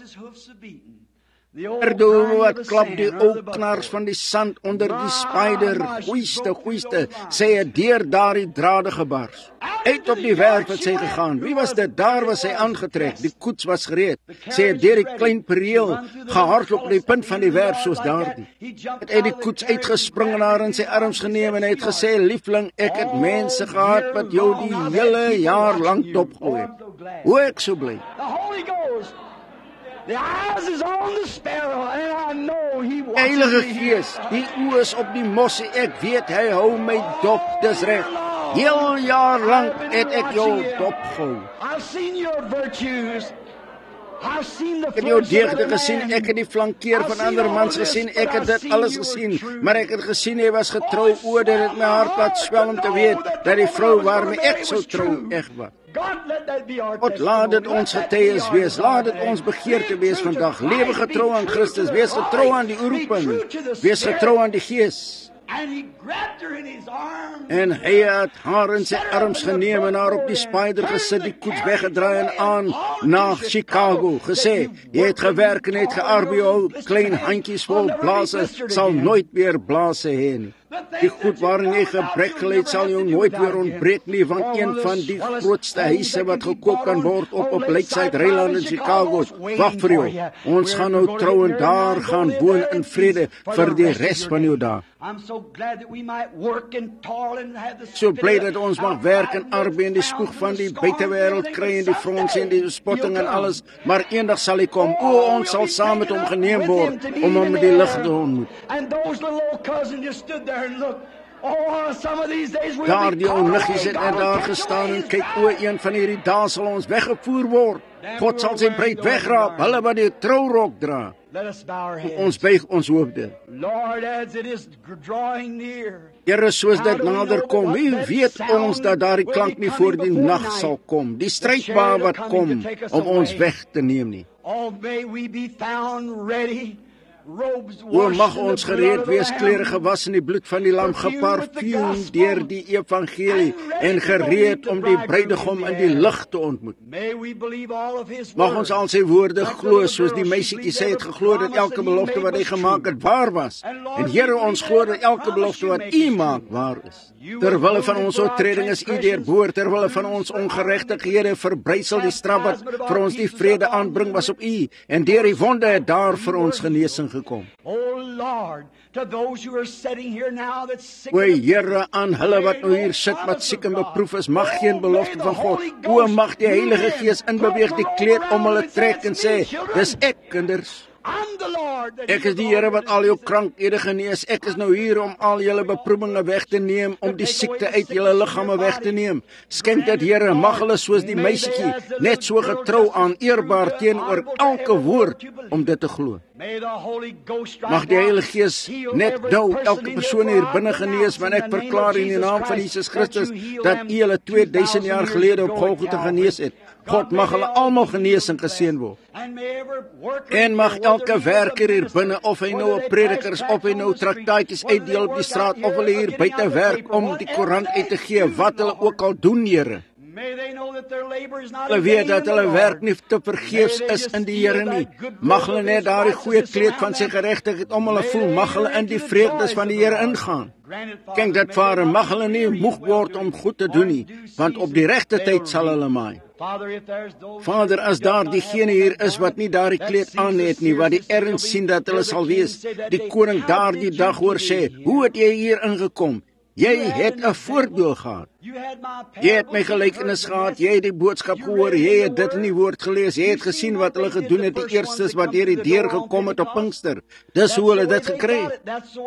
Erdoe wat klap die ou knars van die sand onder die spyder, goeiste, goeiste, sy het deur daardie drade gebars. Uit op die werf het sy gegaan, wie was dit? Daar was sy aangetrek, die koets was gereed. Sy het deur die klein pereel gehardloop op die punt van die werf soos daardie. Het uit die koets uitgespring en haar in sy arms geneem en hy het gesê, liefling, ek het mense gehad wat jou die hele jaar lang dopgooi het. Hoe ek so bly. The eyes is on the sparrow, and I know he watches Heilige me. Gees, die oë is op die mossie, ek weet hy hou my dop, dis reg. Heel jaar lank het ek jou dop gehou. I've seen your virtues. I've seen the Ek het jou flesh of deugde other gesien, man. ek het die flankeer van ander mans gesien, ek het dit alles gesien, maar ek het gesien hy was getrou, o, dit het my hart laat swel om te weet, dat die vrou waarmee ek sou trou, echt was. God, let that be our God, laat dit testimony. ons Let that be getuies our wees, laat dit testimony. ons begeerte Be wees true to vandag, Christ, lewe be getrou aan true Christus, to wees the getrou aan die light, be oorroeping, true to the wees Spirit. getrou aan die Gees. And he grabbed her in his arms. En hy het haar in sy arms geneem en haar op die spyder gesit, die koets weggedraai en aan na Chicago, gesê, jy het gewerk en het gearbeid, jou klein handjies vol blaase, sal nooit weer blaase hê nie. Die goed waarin jy gebrek geleid sal jou nooit weer ontbreek nie, want een van die grootste huise wat gekoop kan word op op Lakeside Ryland in Chicago, wag vir jou. Ons gaan nou trou en daar gaan woon in vrede vir die res van jou dae. I'm so glad that we might work and toil and have the So bly dat ons mag werk en arbeid in die spoeg van die buitewêreld kry en die fronse en die spotting en alles, maar eendag sal hy kom. O, ons sal saam met hom geneem word om hom met die lig te ontmoet. And those little old cousins just stood there and looked. Oh, some of these days we'll Daar be die ou caught. niggies het net daar gestaan en kyk, o, een van hierdie dae sal ons weggevoer word. God sal sy bruid wegraap, hulle wat die trourok dra. Let us bow our heads. Ons buig ons hoofde. Lord, as it is drawing near. Here, soos dit nader kom, wie weet ons dat daardie klank nie voor die nag sal kom, die strydbaar wat kom om ons weg te neem nie. Oh, may we be found ready. Robes O, washed mag in ons the blood gereed of the wees, Lamb. klere gewas in die bloed van die lam, geparfuum deur die evangelie en gereed om die bruidegom in die lig te ontmoet. May we believe all of his Mag words. ons al sy woorde glo, soos die meisietjie sê het geglo dat elke belofte wat hy gemaak het waar was. En Here, ons glo dat elke belofte wat U maak waar is. Terwille van ons oortreding is U deurboor, terwille van ons ongeregtighede verbrysel die straf wat vir ons die vrede aanbring was op U, en deur die wonde het daar vir ons genesing gekom. Oh Lord, to those who are sitting here now that's sick. O Here, aan hulle wat nou hier sit wat siek en beproef is, mag geen belofte van God, o mag die Heilige Gees inbeweeg, die kleed om hulle trek en sê, dis ek, kinders. I'm the Lord that Ek is die Here wat al jou krankhede genees. Ek is nou hier om al julle beproewinge weg te neem, om die siekte uit julle liggame weg te neem. Skenk dit, Here, mag hulle soos die meisietjie net so getrou aan eerbaar teenoor elke woord om dit te glo. May the Holy Ghost Mag die Heilige Gees net nou elke persoon hier binne genees, want ek verklaar in die naam van Jesus Christus dat U hulle twee duisend jaar gelede op Golgotha genees het. God, mag hulle almal genees en geseën word. En mag elke werker hier binne, of hy nou 'n prediker is, of hy nou traktaatjies uitdeel op die straat, of hulle hier buite werk om die koerant uit te gee, wat hulle ook al doen, Here. Hulle weet dat hulle werk nie te vergeefs is in die Here nie. Mag hulle net daardie goeie kleed van sy geregtigheid om hulle voel, mag hulle in die vreugdes van die Here ingaan. Kyk dit, Vader, mag hulle nie moeg word om goed te doen nie, want op die regte tyd sal hulle maai. Vader, as daar diegene hier is wat nie daardie kleed aan het nie, wat die erns sien dat hulle sal wees, die koning daardie dag hoor sê, hoe het jy hier ingekom? Jy het 'n voorbeeld gehad. Jy het my gelykenis gehad, jy het die boodskap gehoor, jy het dit in die woord gelees, jy het gesien wat hulle gedoen het, die eerstes wat deur die deur gekom het op Pinkster. Dis hoe hulle dit gekry het.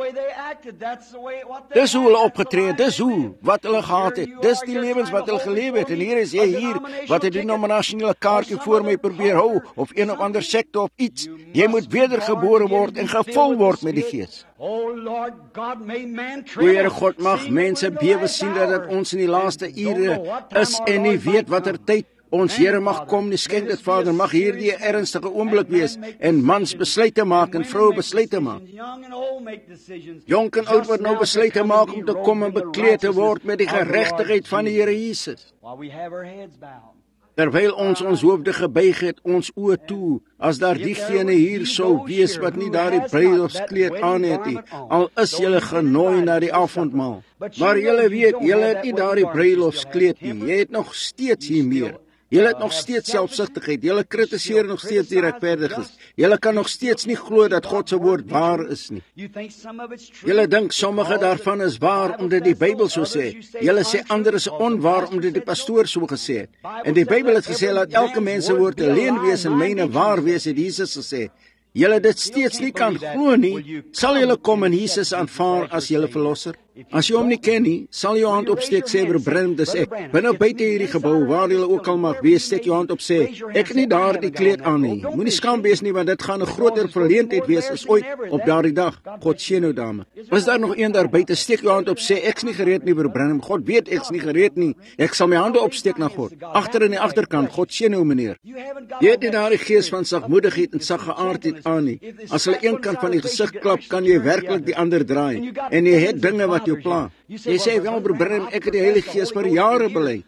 Dis hoe hulle opgetree het, dis hoe, wat hulle gehad het. Dis die lewens wat hulle geleef het, en hier is jy hier, wat het die denominasionele kaartjie voor my probeer hou, of een of ander sekte of iets. Jy moet wedergebore word en gevul word met die Gees. O Here God, mag mense bewe sien dat dit ons in die laaste ure is en nie weet watter tyd ons Here mag kom nie. Skenk dit, Vader, mag hierdie 'n ernstige oomblik wees en mans besluite maak en vroue besluite maak. Jonk en oud wat nou besluite maak om te kom en bekleed te word met die geregtigheid van die Here Jesus. Terwyl ons ons hoofde gebuig het, ons oë toe, as daar diegene hier sou wees wat nie daardie bruilofskleed aan het nie, al is julle genooi na die avondmaal. Maar julle weet, julle het nie daardie bruilofskleed nie, jy het nog steeds hier meer. Julle het nog steeds selfsugtigheid. Julle kritiseer nog steeds die regverdiges. Julle kan nog steeds nie glo dat God se woord waar is nie. Julle dink sommige daarvan is waar omdat die Bybel so sê. Julle sê ander is onwaar omdat die pastoor so gesê het. En die Bybel het gesê dat elke mens se woord 'n leuen wees en myne waar wees, het Jesus gesê. Julle dit steeds nie kan glo nie, sal julle kom en Jesus aanvaar as julle verlosser? As jy hom nie ken nie, sal jou hand opsteek sê, broer Branham, dis ek. Binne buite hierdie gebou, waar julle ook al mag wees, steek jou hand op sê, ek het nie daar die kleed aan nie. Moenie skaam wees nie, want dit gaan 'n groter verleentheid wees as ooit op daardie dag. God seën jou dame. Is daar nog een daar buite? Steek jou hand op sê, ek's nie gereed nie, broer Branham. God weet ek's nie gereed nie. Ek sal my hande opsteek na God. Agter in die agterkant, God seën jou meneer. Jy het nie daardie gees van sagmoedigheid en saggeaardheid aan nie. As hulle een kant van die gesig klap, kan jy werklik die ander draai. En jy het dinge wat jou pla. Jy sê wel, broer Branham, ek het die Heilige Gees vir jare bely.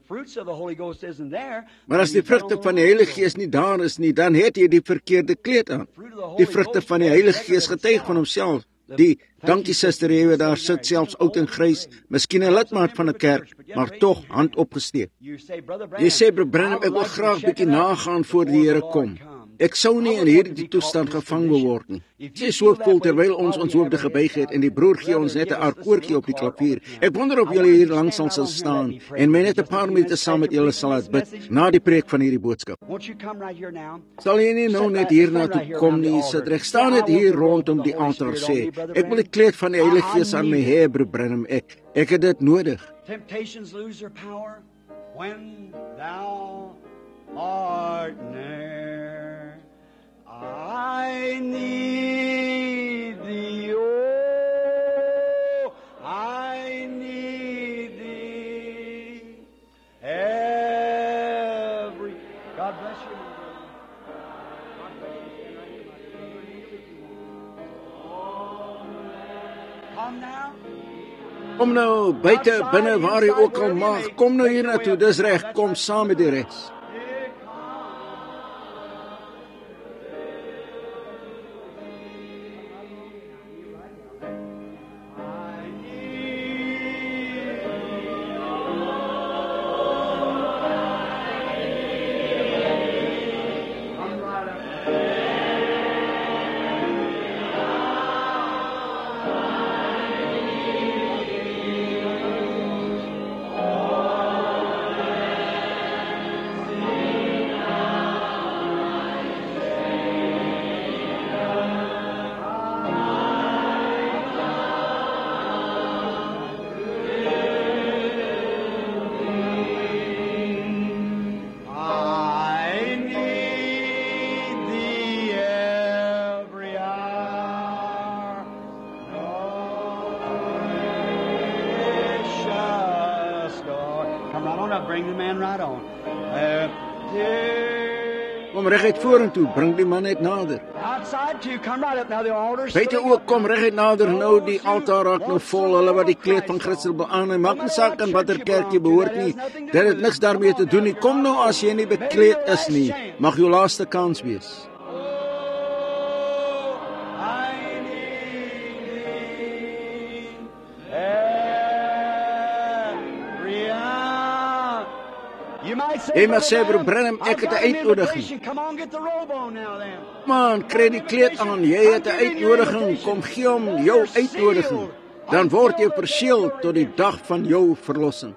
Maar as die vrugte van die Heilige Gees nie daar is nie, dan het jy die verkeerde kleed aan. Die vrugte van die Heilige Gees getuig van homself. Die, dankie suster, jy daar sit selfs oud en grys, miskien 'n lidmaat van 'n kerk, maar tog hand opgesteek. Jy sê, broer Branham, ek wil graag bietjie nagaan voor die Here kom. Ek sou nie in hierdie toestand gevang word nie. Sy so voel terwyl ons ons hoofde gebuig het en die broer gee ons net 'n akoordjie op die klavier. Ek wonder of julle hier langs sal staan en my net 'n paar minute saam met julle sal laat bid na die preek van hierdie boodskap. Sal jy nie nou net hierna toe kom nie, sit reg, staan net hier rondom die altaar sê, ek wil die kleed van die Heilige Gees aan my hê, broer Branham, ek ek het dit nodig. Temptations lose their power when thou art near. I need thee, oh, I need thee. Every, God bless you. God bless you. Come now. Kom nou, buite, binne, waar jy ook al mag, kom nou hier na toe, dis reg, kom saam met die res. Kom reguit vorentoe, bring die man net nader. Buite ook, kom reguit nader, nou die altaar raak nou vol, hulle wat die kleed van Christus beaan, en maak nie saak aan watter kerk jy behoort nie, dit het niks daarmee te doen nie. Kom nou as jy nie bekleed is nie, mag jou laaste kans wees. Jy mag sê, broer Branham, ek het 'n uitnodiging. Man, kry die kleed aan, jy het 'n uitnodiging, kom gee hom jou uitnodiging. Dan word jy verseël tot die dag van jou verlossing.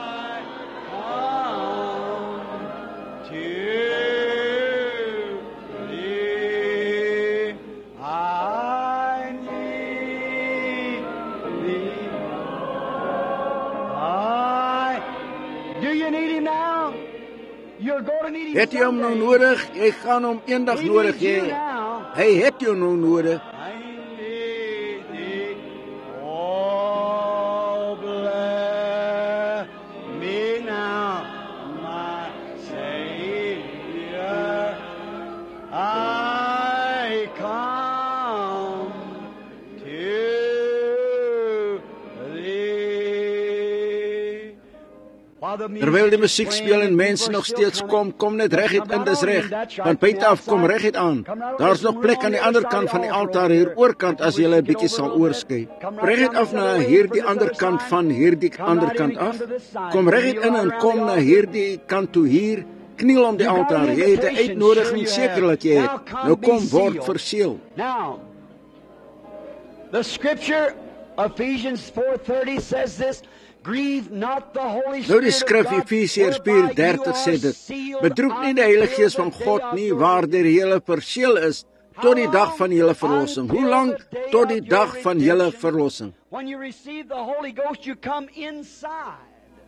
Het jy hom nou nodig? Jy gaan hom eendag nodig hê. Hy het jou nou nodig. Terwyl die musiek speel en mense nog steeds kom, kom net reguit in, dis reg. Van buite af kom reguit aan. Daar's nog plek aan die ander kant van die altaar hier oorkant as jy 'n bietjie sal oorskei. Reguit af na hierdie ander kant van hierdie ander kant af. Kom reguit in en kom na hierdie kant toe hier. Kniel om die altaar. Jy het 'n uitnodiging sekerlik jy het. Nou kom word verseël. Now, the scripture Ephesians four thirty says this, grieve not the Holy Spirit. Nou die skrif Efesiërs vier dertig sê dit: bedroef nie die Heilige Gees van God nie, waardeur julle verseël is tot die dag van julle verlossing. Hoe lank? Tot die dag van julle verlossing. When you receive the Holy Ghost, you come inside.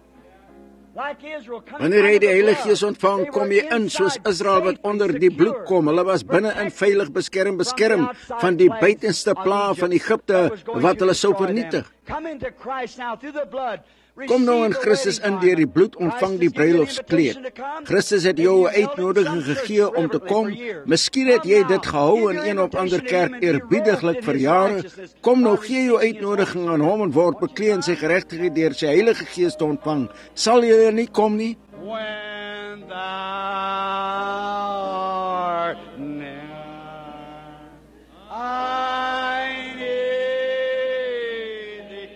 Wanneer jy die Heilige Gees ontvang, kom jy in soos Israel wat onder die bloed kom. Hulle was binne in veilig beskerm, beskerm van die buitenste pla van Egipte wat hulle sou vernietig. Kom nou in Christus in deur die bloed, ontvang die bruilofskleed. Christus het jou 'n uitnodiging gegee om te kom. Miskien het jy dit gehou in een of ander kerk eerbiediglik vir jare. Kom nou, gee jou uitnodiging aan hom en word bekleed in sy geregtigheid deur sy Heilige Gees te ontvang. Sal jy nie kom nie? When thou art near, I need thee.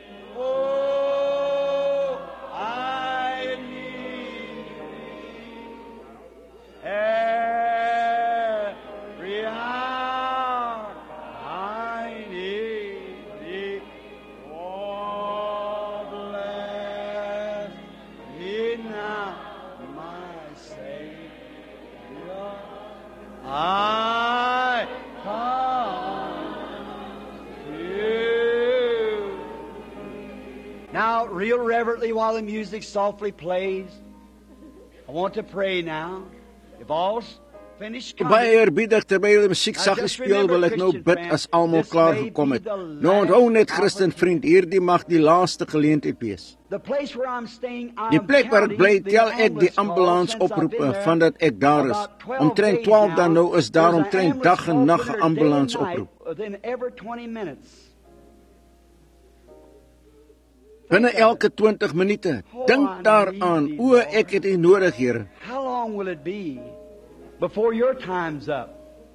Oh, I need thee. Every hour I need thee. Oh, bless me now, my Savior. I come to you. Now, real reverently, while the music softly plays, I want to pray now. If all's finished coming, Baie eerbiedig terwyl die musiek saggies speel, wil ek nou bid as almal klaar gekom het. Nou onthou net, Christen vriend, hierdie mag die laaste geleentheid wees. the place where I'm staying, I'm Die plek waar ek bly, tel ek die ambulans oproepe vandat ek daar is. Omtrent twaalf dan nou is daar omtrent dag en nag 'n ambulans oproep. Within every twenty minutes. Binne elke twintig minute. Dink daaraan, o ek het U nodig, Here. How long will it be before your time's up?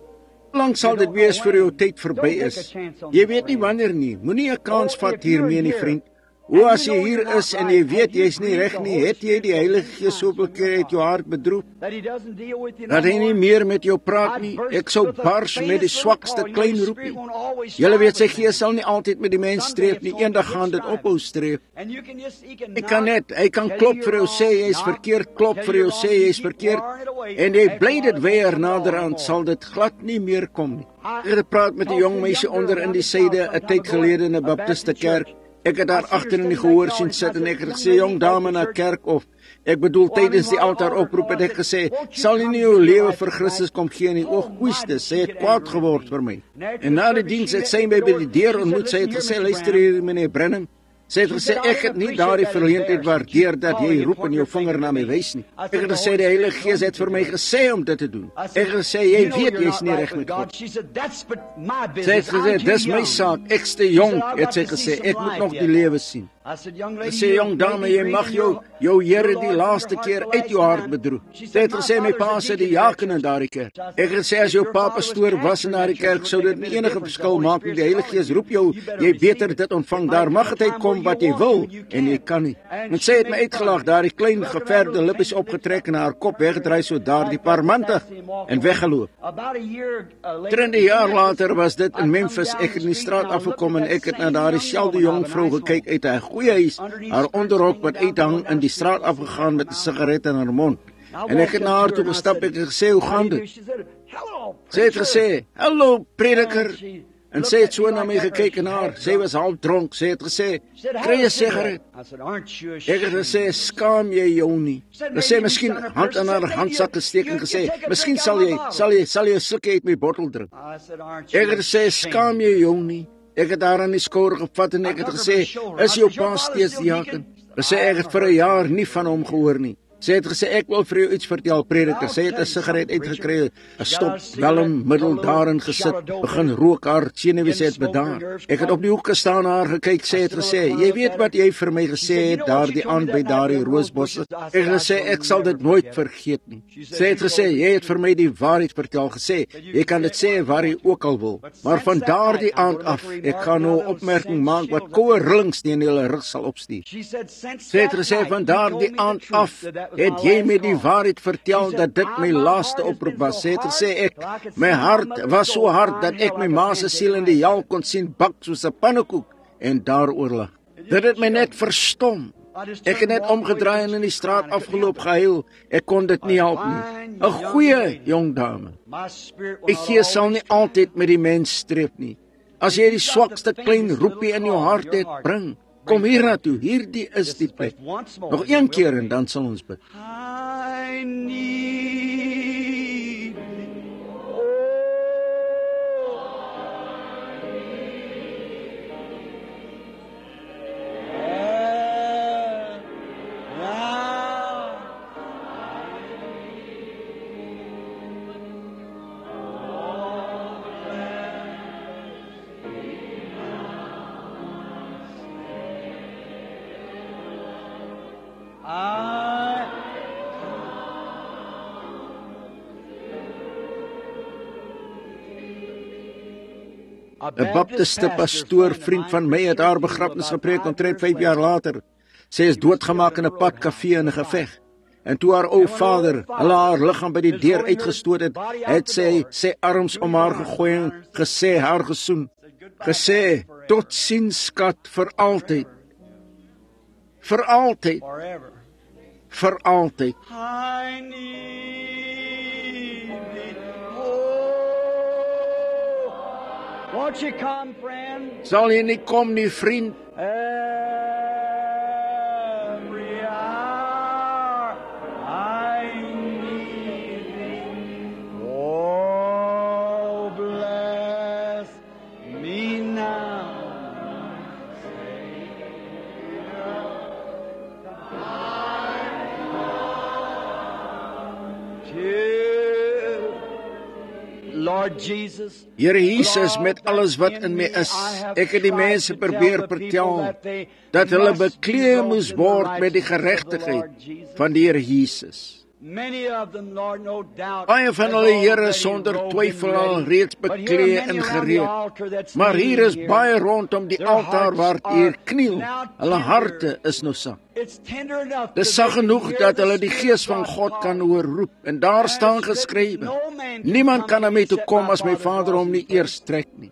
Hoe lank sal dit wees vir jou tyd verby is? Jy weet nie wanneer nie. Moenie 'n kans vat hiermee nie, vriend. O, as jy hier is en jy weet jy's nie reg nie, het jy die Heilige Gees soveel keer uit jou hart bedroef That he doesn't deal with you no dat hy nie more? meer met jou praat nie. Ek sou bars met die swakste klein roepie. Julle weet, sy Gees sal nie altyd met die mens streef nie. Eendag gaan dit ophou streef. And you can just, he can Hy kan net, hy kan klop vir jou sê jy's verkeerd, klop vir jou sê jy's verkeerd en jy bly dit weer naderhand sal dit glad nie meer kom nie. Ek het gepraat met 'n jong meisie onder in die syde 'n tyd gelede in 'n baptiste kerk. Ek het daar agter in die gehoor sien sit en ek het gesê, jong dame na kerk of ek bedoel tydens die altaar oproep het ek gesê, sal jy nie jou lewe vir Christus kom gee nie? O, goeieste, sy het kwaad geword vir my. En na die diens het sy my by die deur ontmoet, sy het gesê, luister hier meneer Brennan, sy het gesê, ek het nie daardie verleentheid waardeer dat jy roep en jou vinger na my wys nie. Ek het gesê, die Heilige Gees het vir my gesê om dit te doen. Ek het gesê, jy weet jy's nie reg met God. She said, that's but my Sy business. het gesê, I'm too dis my young." saak, ek's te jong, het sy gesê, ek moet nog die lewe sien. I said, young Sy lady, sê, jong dame, jy mag jou jou Here die laaste keer uit jou hart bedroef. Sy het gesê, my pa sê die jaken in daardie kerk. Ek het gesê, as jou pa pastoor was in daardie kerk, sou dit nie enige verskil maak nie. Die Heilige Gees roep jou, jy beter dit ontvang. Daar mag het hy kom wat jy wil, en jy kan nie. En sy het my uitgelag, daardie klein geverde lippies opgetrek en haar kop weggedraai so daardie parmantig en weggeloop. About a year uh, later, Trinde jaar later was dit in Memphis. Ek het in die straat afgekom en ek het na daardie selfde jong vrou gekyk uit 'n goeie huis, haar onderrok wat uithang, in die straat afgegaan met 'n sigaret in haar mond. En ek het na haar toe gestap, ek het gesê, hoe gaan dit? She said, hello, Sy het gesê, hallo prediker. En sy het so na my gekyk en haar, sy was half dronk. Sy het gesê, kry 'n sigaret. I said, aren't you Ek het ashamed? gesê, skaam jy jou nie. Sy sê, miskien hand in haar handsak gesteek en gesê, miskien sal jy, sal jy, sal jy 'n slukkie uit my bottel drink. I said, aren't you Ek het gesê, skaam jy jou nie. Ek het haar aan die skouer gevat en ek het gesê, is jou pa steeds diaken? Sy sê, ek het vir 'n jaar nie van hom gehoor nie. Sy het gesê, ek wil vir jou iets vertel, prediker. Sy het 'n sigaret uitgekry, 'n stop dwelmmiddel daarin gesit, begin rook, haar senuwees het bedaar. Ek het op die hoek gestaan na haar gekyk, sy het gesê, jy weet wat jy vir my gesê het daardie aand by daardie roosbosse? Ek het gesê, ek sal dit nooit vergeet nie. Sy het gesê, jy het vir my die waarheid vertel, gesê, jy kan dit sê waar jy ook al wil. Maar van daardie aand af, ek gaan nou 'n opmerking maak wat koue rillings teen julle rug sal opstuur. Sy het gesê, van daardie aand af, het jy my die waarheid vertel dat dit my laaste oproep was. Sy het gesê, ek, my hart was so hard dat ek my ma se siel in die hel kon sien bak soos 'n pannekoek en daaroor lag. Dit het my net verstom. Ek het net omgedraai en in die straat afgeloop gehuil. Ek kon dit nie help nie. 'n Goeie jong dame. Die Gees sal nie altyd met die mens streef nie. As jy die swakste klein roepie in jou hart het, bring. Kom hier na toe, hierdie is die plek. Nog een keer en dan sal ons bid. I need Een baptiste pastoor, vriend van my, het haar begrafnis gepreek omtrent vyf jaar later. Sy is doodgemaak in 'n padkafee in 'n geveg. En toe haar ou vader hulle haar liggaam by die deur uitgestoot het, het sy sy arms om haar gegooi en gesê, haar gesoen. Gesê, tot ziens skat, vir altyd. Vir altyd. Vir altyd. I need thee. Oh, won't you come, friend? Sal jy nie kom nie, vriend? Every hour I need thee. Oh, bless me now. Lord Jesus, Here Jesus, met alles wat in my is, ek het die mense probeer vertel dat hulle bekleed moes word met die geregtigheid van die Here Jesus. Baie van hulle, Here, sonder twyfel al reeds bekleed en gereed. Maar hier is baie rondom die altaar waar hier kniel. Hulle harte is nou sak. Dis sag genoeg dat hulle die Gees van God kan oorroep. En daar staan geskrywe, niemand kan na my toe kom as my Vader hom nie eers trek nie.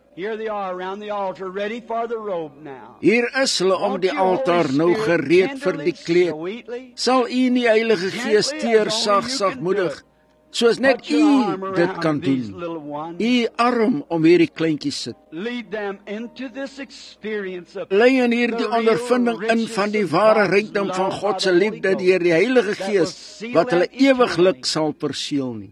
Hier is hulle om die altaar nou gereed vir die kleed. Sal u nie, Heilige Gees, teer, sag, sagmoedig, soos net u dit kan doen. U arm om hierdie kleintjies sit. Lei in hierdie ondervinding in van die ware rykdom van God se liefde deur die Heilige Gees, wat hulle ewiglik sal perseel nie.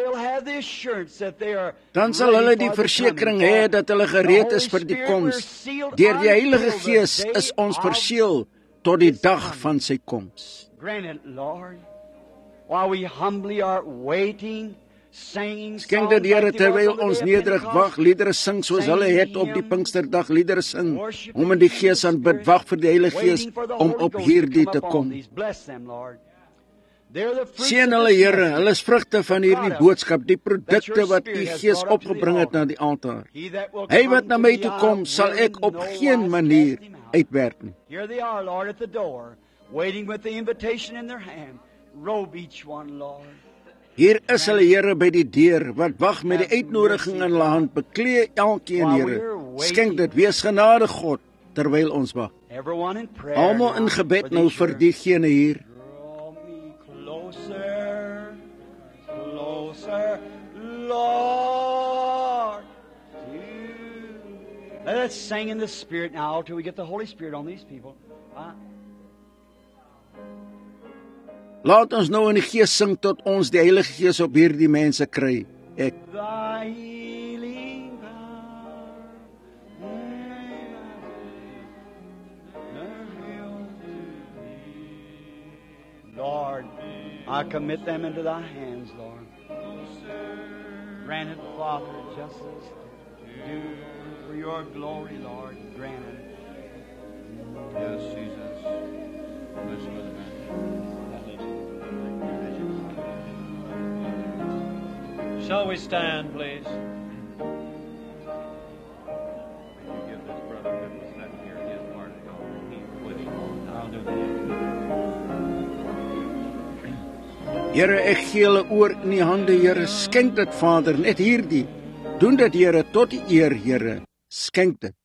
Dan sal hulle die versekering hê dat hulle gereed is vir die koms. Deur die Heilige Gees is ons perseel tot die dag van sy koms. Skenk dit, Here, terwyl ons nederig wag, liedere sing soos hulle het op die Pinksterdag liedere sing, om in die Gees aanbid, wag vir die Heilige Gees om op hierdie te kom. Seën hulle, Here, hulle is vrugte van hierdie boodskap, die produkte wat u Gees opgebring het na die altaar. Hy wat na my toe kom, sal ek op geen manier uitwerp nie. Here they are, Lord, at the door, waiting with the invitation in their hand. Robe each one, Lord. Hier is hulle, Here, by die deur, wat wag met die uitnodiging in hulle hand. Beklee elkeen, Here. Skenk dit, wees genadig, God, terwyl ons wag. Almal in gebed nou vir diegene hier. Draw me closer, closer, Lord, to you. Let's sing in the Spirit now till we get the Holy Spirit on these people. Huh? Laat ons nou in die Gees sing tot ons die Heilige Gees op hierdie mense kry. Ek. Thy healing power, Lord, I commit them into thy hands, Lord. Grant it, Father, just as do for your glory, Lord. Grant it. Yes, Jesus. Bless you, Brother Man. Shall we stand, please? You give this brother witness that here his part of the offering. He's with him. I'll do that. Here, ek gee julle oor in die hande, Here. Skenk dit, Vader, net hierdie. Doen dit, Here, tot die eer, Here. Skenk dit.